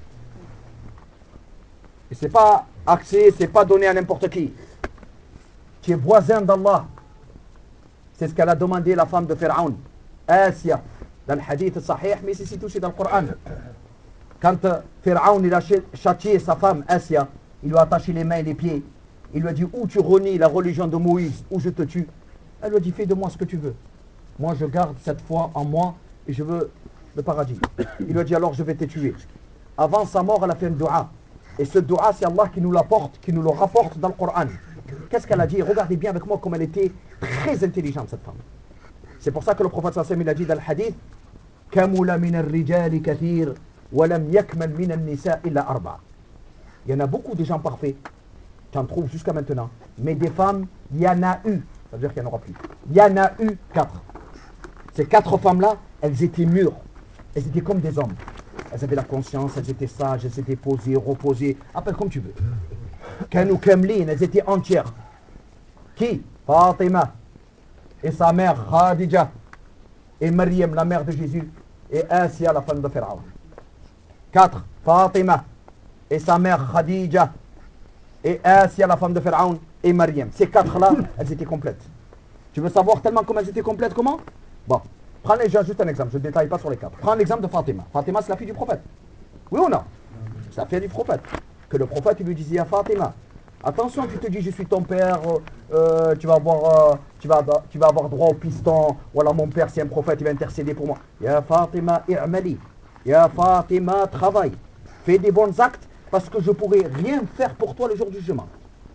Et c'est pas accès, c'est pas donné à n'importe qui. Tu es voisin d'Allah. C'est ce qu'elle a demandé la femme de Pharaon, Asia, dans le hadith sahih, mais c'est ici aussi dans le Coran. Quand Pharaon il a châtié sa femme Asia, il lui a attaché les mains et les pieds. Il lui a dit, ou tu renies la religion de Moïse, ou je te tue. Elle lui a dit, fais de moi ce que tu veux. Moi je garde cette foi en moi et je veux le paradis. Il lui a dit, alors je vais te tuer. Avant sa mort, elle a fait un dua. Et ce dua, c'est Allah qui nous l'apporte, qui nous le rapporte dans le Coran. Qu'est-ce qu'elle a dit? Regardez bien avec moi comme elle était très intelligente, cette femme. C'est pour ça que le prophète sallallahu alayhi wa sallam, il a dit dans le hadith, Kamula min al-rijali kathir, wa lam yakmal min al-nisa illa arba. Il y en a beaucoup de gens parfaits, tu en trouves jusqu'à maintenant. Mais des femmes, il y en a eu, ça veut dire qu'il n'y en aura plus. Il y en a eu quatre. Ces quatre femmes-là, elles étaient mûres. Elles étaient comme des hommes. Elles avaient la conscience, elles étaient sages, elles étaient posées, reposées. Appelle comme tu veux. Kanou Kamlin, elles étaient entières. Qui? Fatima. Et sa mère Khadija. Et Maryam, la mère de Jésus. Et Asia, la femme de Pharaon. Quatre. Fatima. Et sa mère Khadija. Et Asia, la femme de Pharaon. Et Maryam. Ces quatre-là, elles étaient complètes. Tu veux savoir tellement comment elles étaient complètes? Comment? Bon. Prends les gens, juste un exemple, je ne détaille pas sur les quatre. Prends l'exemple de Fatima. Fatima, c'est la fille du prophète. Oui ou non? C'est la fille du prophète. Que le prophète il lui disait à Fatima, attention, tu te dis je suis ton père, euh, tu, vas avoir, euh, tu, vas, tu vas avoir droit au piston, voilà mon père c'est un prophète, il va intercéder pour moi. Ya Fatima, i'mali. Ya Fatima, travaille. Fais des bons actes parce que je ne pourrai rien faire pour toi le jour du jugement.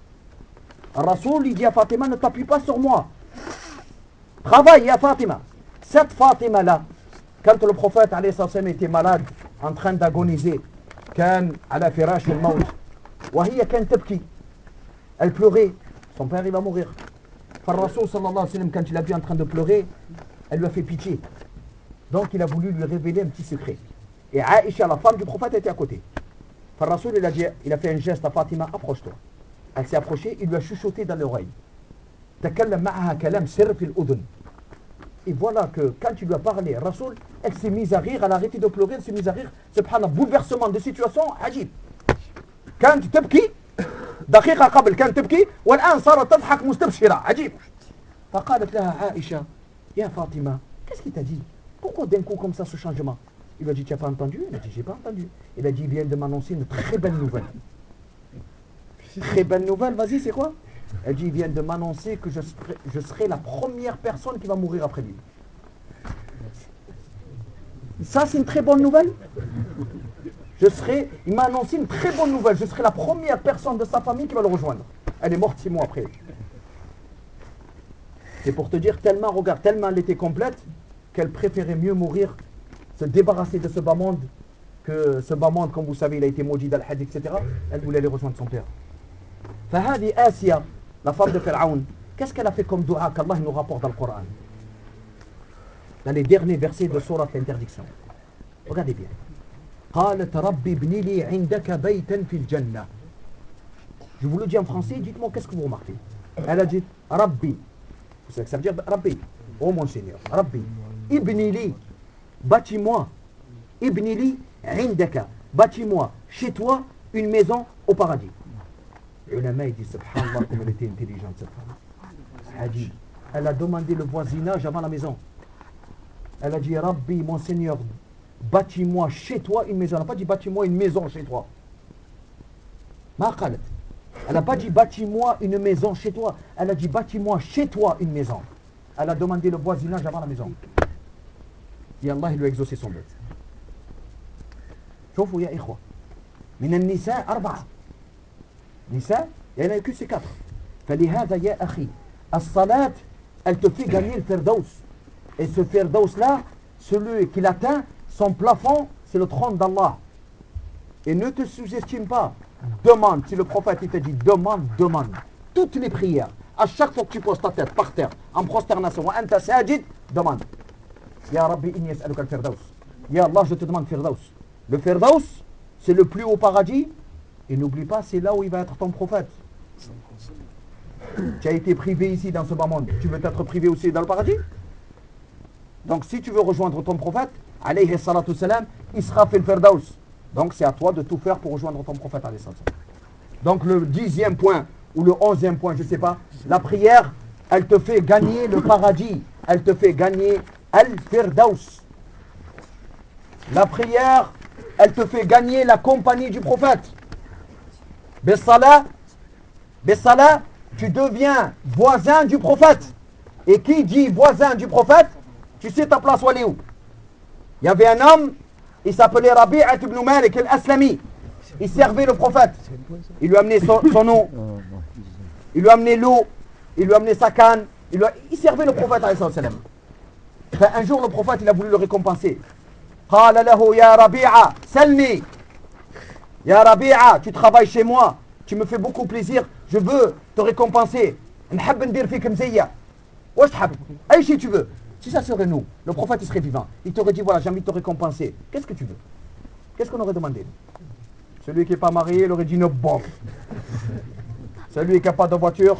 Rasoul, il dit à Fatima, ne t'appuie pas sur moi. Travaille, ya Fatima. Cette Fatima-là, quand le prophète alayhi salam était malade, en train d'agoniser, كان على فراش الموت وهي كانت تبكي, elle pleurait, son père il va mourir. Rasoul sallallahu alayhi wa sallam, quand il a vu en train de pleurer, elle lui a fait pitié. Donc il a voulu lui révéler un petit secret. Et Aïcha, la femme du prophète, était à côté. Rasoul il a dit, il a fait un geste à Fatima, approche-toi. Elle s'est approchée, il lui a chuchoté dans l'oreille. تكلم معها كلام سر في الأذن. Et voilà que quand tu lui as parlé, Rasoul, elle s'est mise à rire, elle a arrêté de pleurer, elle s'est mise à rire. Subhanallah, bouleversement de situation, ajib. Quand tu تبكي دقيقة قبل كانت تبكي والآن صارت تضحك مستبشرة عجيب. فقالت لها عائشة يا فاطمة, qu'est-ce qu'il t'a dit? Pourquoi d'un coup comme ça ce changement? Il lui a dit, tu n'as pas entendu? Elle a dit, j'ai pas entendu. Il a dit, il vient de m'annoncer une très belle nouvelle. Très belle nouvelle, vas-y, c'est quoi? Elle dit, il vient de m'annoncer que je serai, je serai la première personne qui va mourir après lui. Ça, c'est une très bonne nouvelle. Je serai, il m'a annoncé une très bonne nouvelle. Je serai la première personne de sa famille qui va le rejoindre. Elle est morte six mois après. C'est pour te dire, tellement, regarde, tellement elle était complète qu'elle préférait mieux mourir, se débarrasser de ce bas monde, que ce bas monde, comme vous savez, il a été maudit dans le hadith, et cetera. Elle voulait aller rejoindre son père. فهذه آسيا, la femme de Pharaon, qu'est-ce qu'elle a fait comme dua qu'Allah nous rapporte dans le Coran? Dans les derniers versets de sourate l'interdiction. Regardez bien. قالت ربي ابن لي عندك بيتا في الجنة. Je vous le dis en français, dites-moi qu'est-ce que vous remarquez. Elle a dit Rabbi. Vous savez que ça veut dire Rabbi. Oh mon Seigneur, Rabbi. Ibni li, bâtis-moi. Ibni li عندك, bâtis-moi chez toi une maison au paradis. L'ulama dit subhanallah comme elle était intelligente cette femme. Elle a dit, elle a demandé le voisinage avant la maison. Elle a dit Rabbi, mon Seigneur, bâtis-moi chez toi une maison. Elle n'a pas dit bâtis-moi une maison chez toi. Elle n'a pas dit bâtis-moi une maison chez toi. Elle a dit bâtis-moi chez toi une maison. Elle a demandé le voisinage avant la maison. Et Allah il lui a exaucé son but. شوفوا يا إخوة من النساء أربعة نساء يعني que c'est quatre. فلهذا يا أخي الصلاة elle te fait gagner le firdaus. Et ce firdaus là, celui qui l'atteint, son plafond, c'est le trône d'Allah. Et ne te sous-estime pas. Demande, si le prophète il te dit demande, demande. Toutes les prières, à chaque fois que tu poses ta tête par terre, en prosternation, wa anta sajid, demande. Ya Rabbi inni as'aluka al-firdaus. Ya Allah, je te demande firdaus. Le firdaus, c'est le plus haut paradis. Et n'oublie pas, c'est là où il va être ton prophète. Tu as été privé ici dans ce bas monde. Tu veux être privé aussi dans le paradis? Donc si tu veux rejoindre ton prophète, alayhi salatu salam, il sera fait le firdaus. Donc c'est à toi de tout faire pour rejoindre ton prophète, alayhi salatu salam. Donc le dixième point, ou le onzième point, je ne sais pas, la prière, elle te fait gagner le paradis. Elle te fait gagner al-firdaus. La prière, elle te fait gagner la compagnie du prophète. Bessala, Bessala, tu deviens voisin du prophète. Et qui dit voisin du prophète, tu sais ta place où elle est où? Il y avait un homme, il s'appelait Rabi'a ibn Malik al-Aslami. Il servait le prophète. Il lui a amené son, son eau. Il lui a amené l'eau. Il lui a amené sa canne. Il, lui a, il servait le prophète alayhi salam. Enfin, un jour le prophète il a voulu le récompenser. قال له يا ربيعة سلني. Ya Rabi'a, tu travailles chez moi. Tu me fais beaucoup plaisir. Je veux te récompenser. نحب ندير فيك مزية. واش تحب؟ أي شيء tu veux. Si ça serait nous, le prophète il serait vivant. Il t'aurait dit voilà, j'ai envie de te récompenser. Qu'est-ce que tu veux? Qu'est-ce qu'on aurait demandé? Celui qui n'est pas marié, il aurait dit une bombe. Celui qui n'a pas de voiture,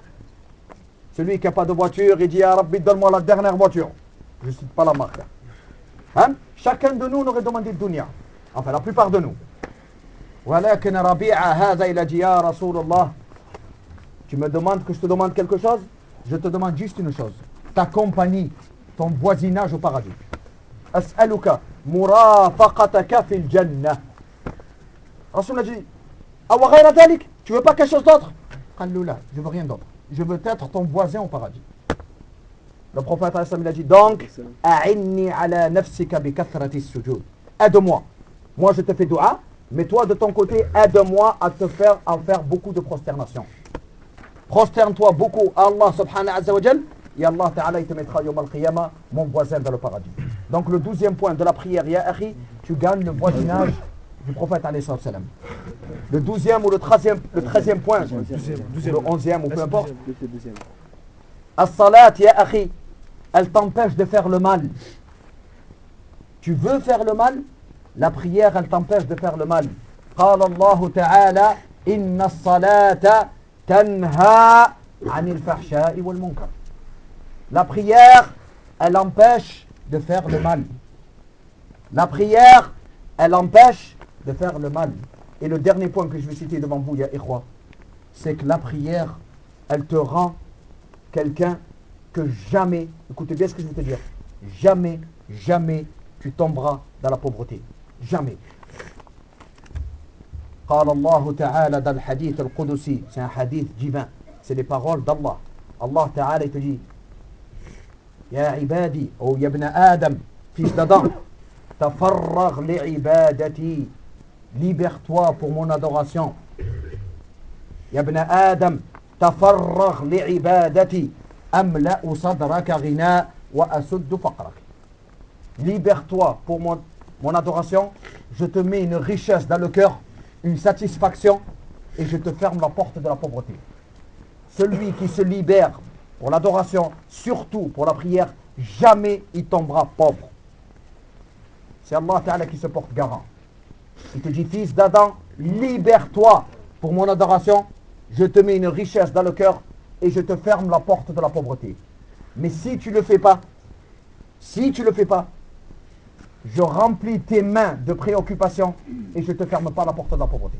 celui qui n'a pas de voiture, il dit ya Rabbi, donne-moi la dernière voiture. Je ne cite pas la marque. Hein? Chacun de nous, on aurait demandé le dunya. Enfin, la plupart de nous. ولكن ربيعة هذا il a dit ya Rasulallah, tu me demandes que je te demande quelque chose? Je te demande juste une chose. Ta compagnie, ton voisinage au paradis. أسألك مرافقتك في الجنة. Rasul a dit أو غير ذلك, tu veux pas quelque chose d'autre? قال له لا, je veux rien d'autre. Je veux être ton voisin au paradis. Le prophète il a dit donc أعني على نفسك بكثرة السجود. Aide-moi. Moi je te fais dua, mais toi de ton côté aide-moi à te faire à faire beaucoup de prosternation. Prosterne-toi beaucoup à Allah subhanahu wa ta'ala. Et Allah Ta'ala il te mettra yawm al-qiyamah mon voisin dans le paradis. Donc le douzième point de la prière, ya akhi, tu gagnes le voisinage du prophète alayhi salam. Le douzième ou le treizième, le treizième point, le onzième ou peu importe. As-salat, ya akhi, elle t'empêche de faire le mal. Tu veux faire le mal, la prière elle t'empêche de faire le mal. قال الله تعالى إن الصلاة تنهى عن الفحشاء والمنكر. La prière, elle empêche de faire le mal. La prière, elle empêche de faire le mal. Et le dernier point que je vais citer devant vous, ya ikhwa, c'est que la prière, elle te rend quelqu'un que jamais, écoutez bien ce que je vais te dire, jamais, jamais tu tomberas dans la pauvreté. Jamais. قال الله تعالى dans le hadith al-Qudusi, c'est un hadith divin, c'est les paroles d'Allah. Allah Ta'ala il te dit, Ya ibadi, ou ya ibn Adam, fils d'Adam, tafarragh li'ibadati, libère-toi pour mon adoration. Ya ibn Adam, tafarragh li'ibadati, amla'u sadraka ghina wa asuddu faqrak. Libère-toi pour mon, mon adoration, je te mets une richesse dans le cœur, une satisfaction, et je te ferme la porte de la pauvreté. Celui qui se libère pour l'adoration, surtout pour la prière, jamais il tombera pauvre. C'est Allah Ta'ala qui se porte garant. Il te dit, fils d'Adam, libère-toi pour mon adoration, je te mets une richesse dans le cœur et je te ferme la porte de la pauvreté. Mais si tu ne le fais pas, si tu ne le fais pas, je remplis tes mains de préoccupations et je ne te ferme pas la porte de la pauvreté.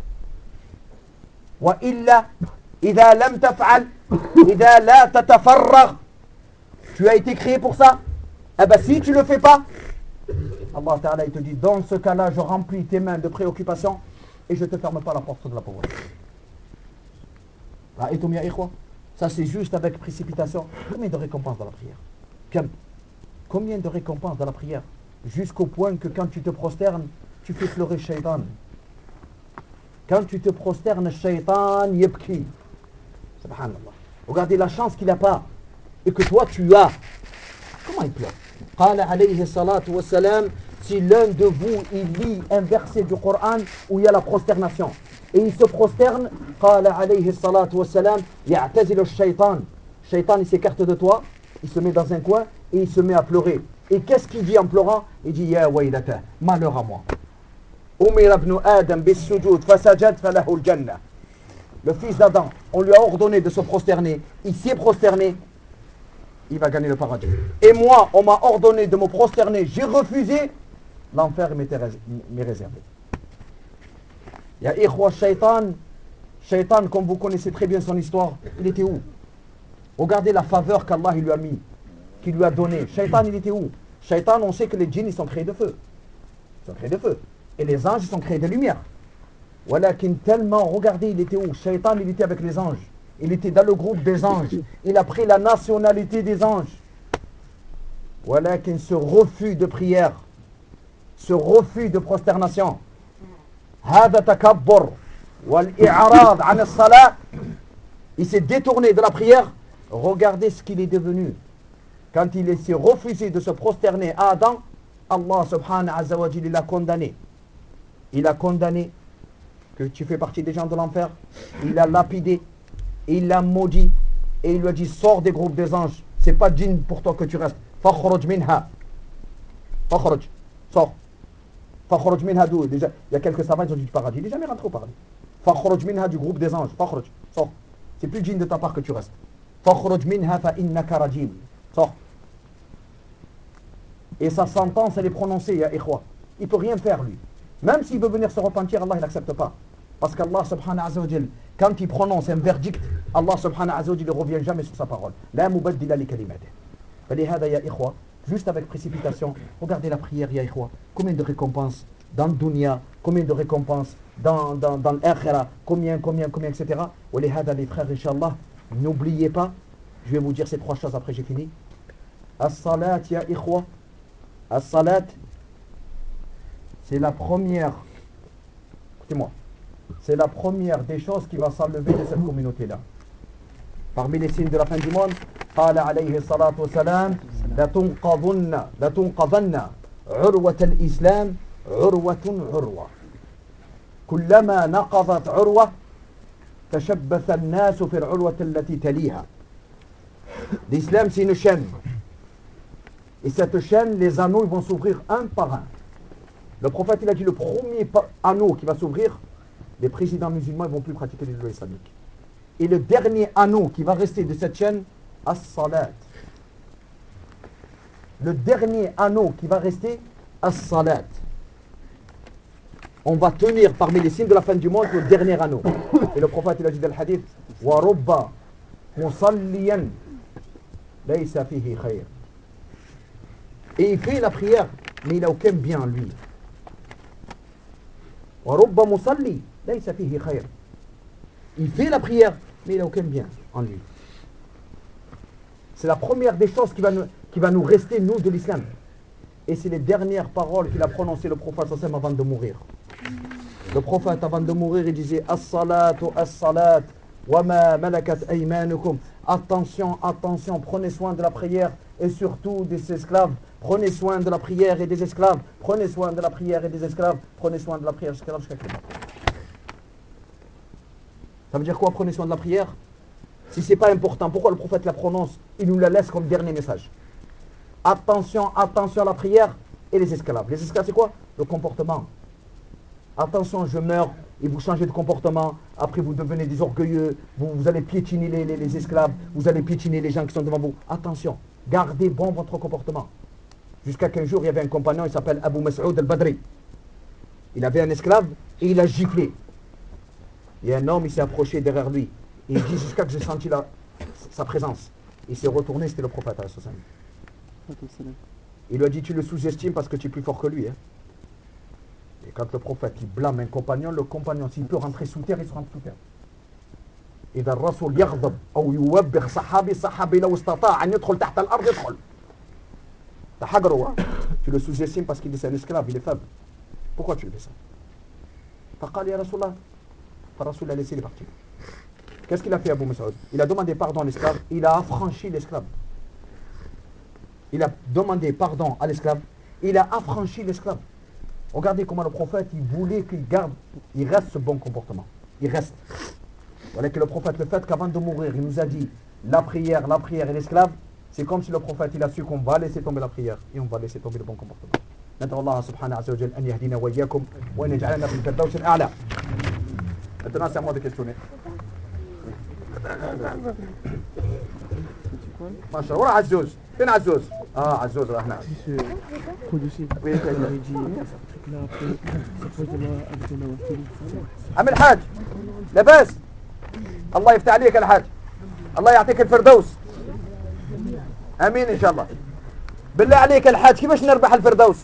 Wa illa, idha lam taf'al, idha la tatafarragh. Tu as été créé pour ça. Eh bien, si tu ne le fais pas, Allah Ta'ala, il te dit, dans ce cas-là, je remplis tes mains de préoccupations et je ne te ferme pas la porte de la pauvreté. Ra'aytum ya ikhwa, ça c'est juste avec précipitation. Combien de récompenses dans la prière? Combien de récompenses dans la prière? Jusqu'au point que quand tu te prosternes, tu fais pleurer Shaitan. Quand tu te prosternes, Shaitan yebki. Subhanallah. Regardez la chance qu'il n'a pas. Et que toi tu as. Comment il pleure? Qala alayhi salatu wa salam, si l'un de vous il lit un verset du Coran où il y a la prosternation et il se prosterne, qala alayhi salatu wa salam, ya'tazil al-shaytan. Shaitan il s'écarte de toi, il se met dans un coin et il se met à pleurer. Et qu'est-ce qu'il dit en pleurant? Il dit Ya waylata, malheur à moi. Umir ibn Adam bis sujud fasajad falahu al-jannah. Le fils d'Adam, on lui a ordonné de se prosterner, il s'est prosterné, il va gagner le paradis. Et moi, on m'a ordonné de me prosterner, j'ai refusé, l'enfer m'est réservé. Ya ikhwa, Shaitan, Shaitan, comme vous connaissez très bien son histoire, il était où? Regardez la faveur qu'Allah lui a mis, qu'il lui a donné. Shaitan, il était où? Shaitan, on sait que les djinns, ils sont créés de feu. Ils sont créés de feu. Et les anges, ils sont créés de lumière. Walakin tellement, regardez, il était où? Shaitan, il était avec les anges. Il était dans le groupe des anges. Il a pris la nationalité des anges. Walakin ce refus de prière, ce refus de prosternation, hada takabbur wal i'rad an as-salat, il s'est détourné de la prière. Regardez ce qu'il est devenu. Quand il s'est refusé de se prosterner à Adam, Allah subhanahu wa ta'ala, il l'a condamné. Il a condamné que tu fais partie des gens de l'enfer. Il a lapidé, il l'a maudit et il lui a dit sors des groupes des anges. C'est pas djinn pour toi que tu restes. Fakhruj minha. Fakhruj. Sors. Fakhruj minha d'où? Déjà, il y a quelques savants qui ont dit du paradis. Il n'est jamais rentré au paradis. Fakhruj minha du groupe des anges. Fakhruj. Sors. C'est plus djinn de ta part que tu restes. Fakhruj minha fa innaka rajim. Sors. Et sa sentence, elle est prononcée, ya ikhwa. Il ne peut rien faire, lui. Même s'il veut venir se repentir, Allah, il n'accepte pas. Parce qu'Allah, subhanahu wa ta'ala, quand il prononce un verdict, Allah, subhanahu wa ta'ala, il ne revient jamais sur sa parole. La mubaddila li kalimatihi. Falihada, ya ikhwa, juste avec précipitation, regardez la prière, ya ikhwa. Combien de récompenses dans le dunya, combien de récompenses dans, dans, dans l'akhira, combien, combien, combien, et cetera. Walihada, les frères, Inch'Allah, n'oubliez pas, je vais vous dire ces trois choses après j'ai fini. As-salat, ya ikhwa. As-salat, c'est la première, écoutez-moi, c'est la première des choses qui va s'enlever de cette communauté-là. Parmi les signes de la fin du monde, قال عليه الصلاة والسلام لتنقضن لتنقضن عروة الإسلام عروة عروة كلما نقضت عروة تشبث الناس في العروة التي تليها. L'islam c'est une chaîne. Et cette chaîne, les anneaux ils vont s'ouvrir un par un. Le prophète il a dit le premier anneau qui va s'ouvrir, les présidents musulmans ne vont plus pratiquer les lois islamiques. Et le dernier anneau qui va rester de cette chaîne, as-salat. le dernier anneau qui va rester, as-salat. On va tenir parmi les signes de la fin du monde le dernier anneau. Et le prophète il a dit dans le hadith, wa rubba musalliyan laysa fihi khayr. Et il fait la prière, mais il n'a aucun bien en lui. Wa rubba musalli laysa fihi khayr. Il fait la prière, mais il n'a aucun bien en lui. C'est la première des choses qui va nous, qui va nous rester, nous, de l'islam. Et c'est les dernières paroles qu'il a prononcées le prophète sallam avant de mourir. Le prophète avant de mourir il disait as-salatu as-salat wa ma malakat aymanukum. Attention, attention, prenez soin de la prière et surtout des esclaves. Prenez soin de la prière et des esclaves. Prenez soin de la prière et des esclaves. Prenez soin de la prière et des esclaves jusqu'à Qiyamah. Ça veut dire quoi, prenez soin de la prière? Si c'est pas important, pourquoi le prophète la prononce? Il nous la laisse comme dernier message. Attention, attention à la prière et les esclaves. Les esclaves c'est quoi? Le comportement. Attention, je meurs et vous changez de comportement. Après vous devenez des orgueilleux. Vous, vous allez piétiner les, les, les esclaves. Vous allez piétiner les gens qui sont devant vous. Attention, gardez bon votre comportement. Jusqu'à qu'un jour il y avait un compagnon, il s'appelle Abu Mas'ud al-Badri. Il avait un esclave et il a giflé. Et un homme il s'est approché derrière lui. Et il dit jusqu'à que j'ai senti la, sa présence. Il s'est retourné, c'était le prophète. Il lui a dit tu le sous-estimes parce que tu es plus fort que lui. Hein. Et quand le prophète il blâme un compagnon, le compagnon s'il peut rentrer sous terre, il se rentre sous terre. إذا الرسول يغضب أو يوبخ صحابي صحابي لو استطاع أن يدخل تحت الأرض يدخل. Tu le sous-estimes parce qu'il est un esclave, il est faible. Pourquoi tu le fais ça? فقال يا رسول الله. Rasoul a laissé les partir. Qu'est-ce qu'il a fait Abu Mas'ud? Il a demandé pardon à l'esclave, il a affranchi l'esclave. Il a demandé pardon à l'esclave, il a affranchi l'esclave. Regardez comment le prophète, il voulait qu'il garde, il reste ce bon comportement. Il reste. Voilà que le prophète, le fait qu'avant de mourir, il nous a dit la prière, la prière et l'esclave, c'est comme si le prophète, il a su qu'on va laisser tomber la prière et on va laisser tomber le bon comportement. ندعو الله سبحانه عز وجل أن يهدينا وإياكم وأن يجعلنا في الفردوس الأعلى. Maintenant, c'est à moi de questionner. Machallah, voilà Azouz. Fais Azouz. Ah, Azouz, là, là. Oui, عم الحاج لباس الله يفتح عليك يا الحاج الله يعطيك الفردوس امين ان شاء الله بالله عليك يا الحاج كيفاش نربح الفردوس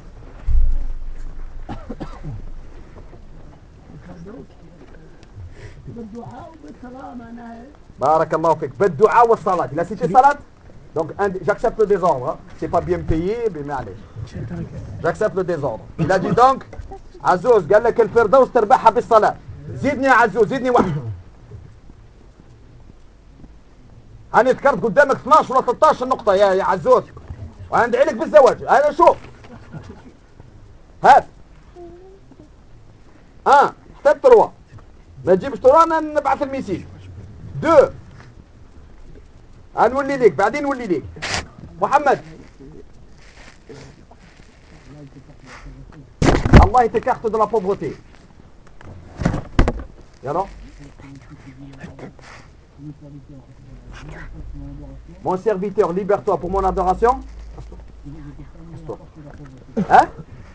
بارك الله فيك بالدعاء والصلاة. Il a cité salat. Donc j'accepte le désordre. Hein. C'est pas bien payé, mais allez. J'accepte le désordre. Il a dit donc عزوز قال لك الفردوس تربحها بالصلاة. زيدني يا عزوز زيدني واحد. أنا ذكرت قدامك اثناش ولا ثلاثة عشر نقطة يا يا عزوز. وأنا ندعي لك بالزواج. أنا شوف. هات. un حتى trois. ما تجيبش ترانا نبعث الميسيج. deux. هنولي ليك بعدين نولي ليك. محمد. Allah t'écarte de la pauvreté. Et alors? Mon serviteur, libère-toi pour mon adoration. Hein?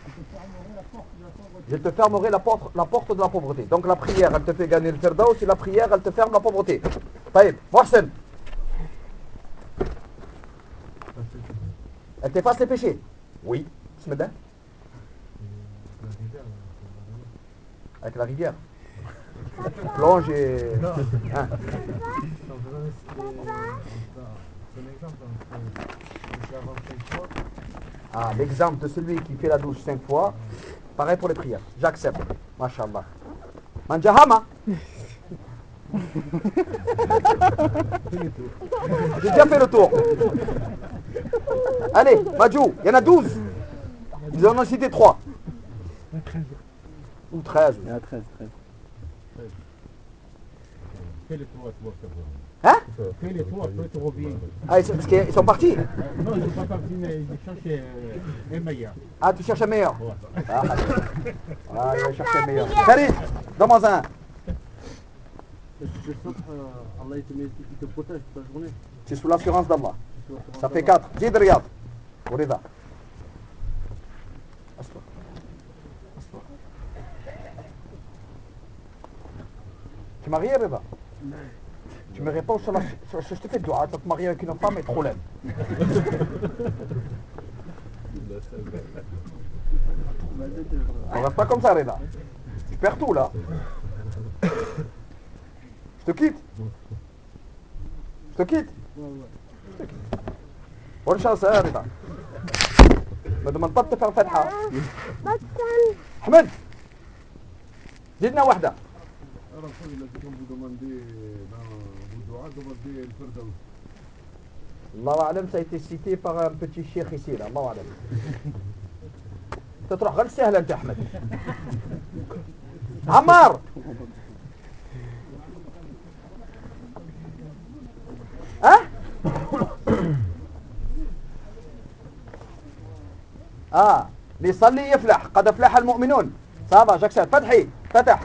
Je te fermerai la porte, la porte de la pauvreté. Donc la prière, elle te fait gagner le firdaus et la prière, elle te ferme la pauvreté. Taïb, Mohsen. Elle t'efface les péchés? Oui. Bismillah. Avec la rivière. Plonge et... Hein. Ah, l'exemple de celui qui fait la douche cinq fois, pareil pour les prières. J'accepte. Masha'Allah. Manjahama. J'ai déjà fait le tour. Allez, Majou, il y en a douze. Ils en ont cité trois. Ou treize. Il y en a treize. Fais les trois, toi, Hein? Fais les trois, après tu reviens. Ah, ils sont, parce qu'ils sont partis? Non, ils ne sont pas partis, mais ils cherchent un meilleur. Ah, tu cherches un meilleur? Ouais. Ah, ah, il va chercher un meilleur. Farid, donne-moi un. Allah il te protège toute la journée. C'est sous l'assurance d'Allah. Ça fait quatre. Dis de regarde. Pour les Tu es marié, Reda? Tu me réponds sur la... sur- Je te fais dua, tu vas te marier avec une femme et trop laide. On reste pas comme ça, Reda. Tu perds tout, là. Je te quitte. Je te quitte. Bonne chance, hein, Reda. Me demande pas de te faire fatha. Ahmed, dis-nous wahda. Alors, il a dit quand vous demandez dans vos doigts, demandez le Firdaus. Allah A'lam, ça a été cité par un petit cheikh ici, là. Allah A'lam. تروح غير سهلة أنت أحمد. عمار. ها؟ اه ليصلي يفلح، قد افلح المؤمنون. صافا جاكسات فتحي فتح.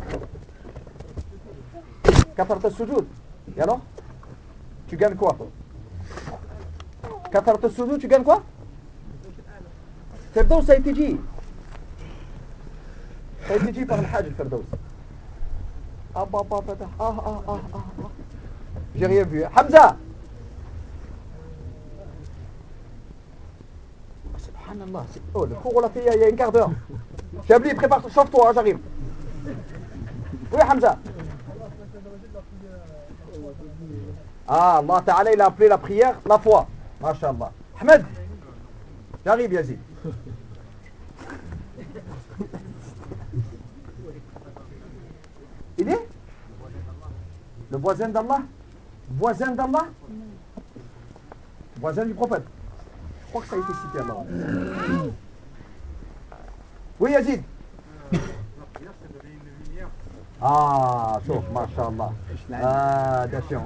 كثرة السجود. يلا tu gagnes quoi? كثرة السجود tu gagnes quoi? فردوس ça a été dit. Ça a été dit par le Hajj Firdaus. Ah papa فتح. Ah ah ah ah ah. J'ai rien vu. Hamza. Subhanallah, c'est... Oh, le cours on l'a fait il y a un quart d'heure. Chablis, prépare-toi, chauffe-toi, hein, j'arrive. Oui, Hamza. Ah, Allah Ta'ala, il a appelé la prière la foi. Masha'Allah. Ahmed, j'arrive, Yazid. Il est le voisin d'Allah? Voisin d'Allah? Voisin du prophète? Je crois que ça a été cité alors. Oui, Yazid. Ah, chauffe, masha'Allah. Ah, attention.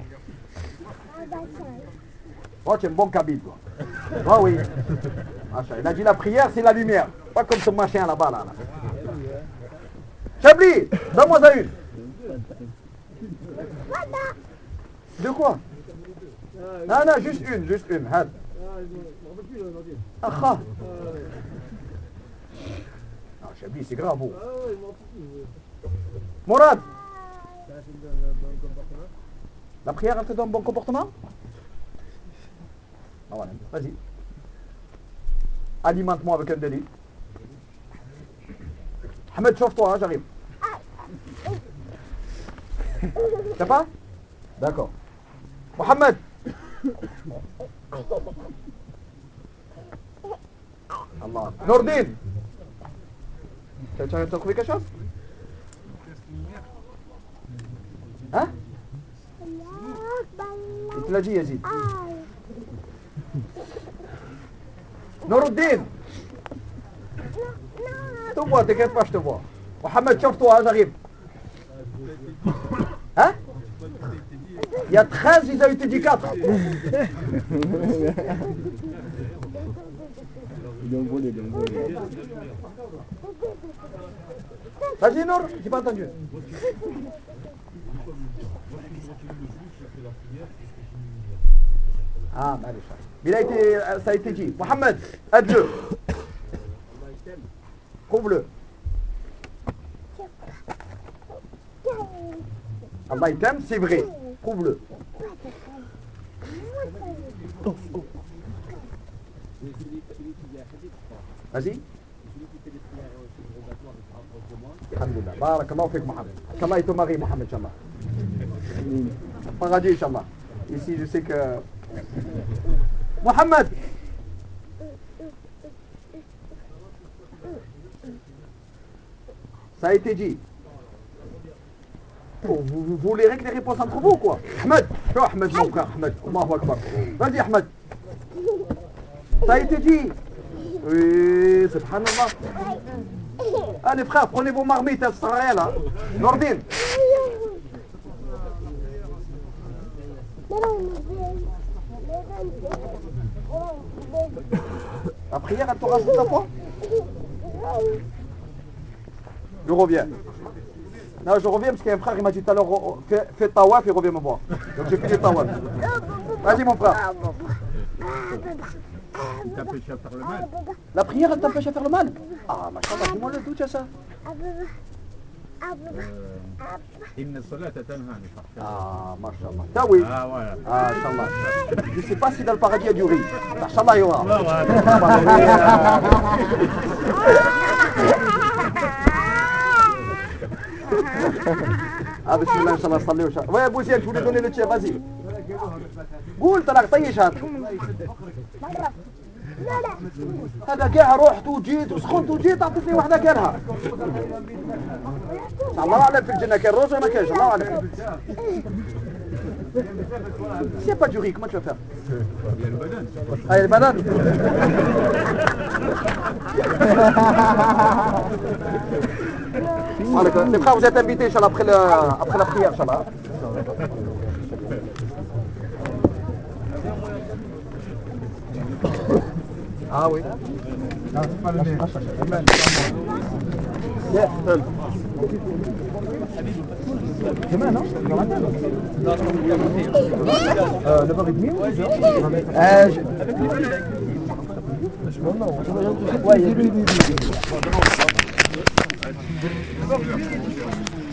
Oh, tu es un bon kabyle, toi. Oh oui. Masha'Allah. Il a dit la prière, c'est la lumière. Pas comme ce machin là-bas, là. là. Chablis, donne-moi ça une. De quoi? Non, non, juste une, juste une. Had. Ah, ah, Chablis, c'est grave. Oh. Mourad, la prière, elle te donne bon comportement? Ah, voilà. Vas-y. Alimente-moi avec un délit. Ahmed, chauffe-toi, hein, j'arrive. T'as pas? D'accord. Mohamed. Allah. Nordine. Tu as trouvé quelque chose? Hein? Il te l'a dit, Yazid. Nordine. Je te vois, t'inquiète pas, je te vois. Mohamed, chauffe-toi, j'arrive. Hein? Il y a treize, ils ont été dit quatre. Ils ont volé, ils ont volé. Vas-y, Nour, j'ai pas entendu. Ah, معلش. Il a été, ça a été dit. Mohamed, aide-le. Prouve-le. Allah il t'aime, c'est vrai. Prouve-le. Vas-y. Alhamdulillah. Barakallahu fik Mohamed. Inch'Allah, il te marie Mohamed, Inch'Allah. Paradis, Inch'Allah. Ici, je sais que... Mohamed. Ça a été dit. Oh, vous, vous voulez régler les réponses entre vous, quoi? Ahmed, toi, Ahmed, mon frère, Ahmed. Allahu Akbar. Vas-y, Ahmed. Ça a été dit. Oui, subhanallah. Allez, frère, prenez vos marmites, elles sont réelles, hein. Nordine. La prière, elle te rajoute la foi? Je reviens. Non, je reviens parce qu'il y a un frère, il m'a dit tout à l'heure, fais, fais tawaf et reviens me voir. Donc j'ai fait le tawaf. Vas-y mon frère. Il t'empêche à faire le mal. La prière, elle t'empêche à faire le mal? Ah, machallah, dis-moi le doute à ça. إن الصلاة تنهى عن الفحشاء. Ah, mashallah. Ah oui. Ah voilà. Ah, Inch'Allah. Je sais pas si dans le paradis il y a du riz. Inch'Allah, il y aura. Ah, voilà. Ah, bismillah, Inch'Allah, salli wa sallam. Ouais, Bouzienne, je voulais donner le tien, vas-y. قول طلع طيش هات. هذا كاع رحت وجيت وسخنت وجيت عطيتني واحدة كانها. الله أعلم في الجنة كان روز ولا ما كانش، الله أعلم. C'est pas du riz, comment tu vas faire? Ah, il y a le banane. Les frères, vous êtes invités, Inch'Allah, après, le, après la prière, Inch'Allah. Ah oui. Non, c'est pas le nez. Yeah. Demain, non? Euh, neuf heures trente ou dix heures? Euh, je... Ouais, il y a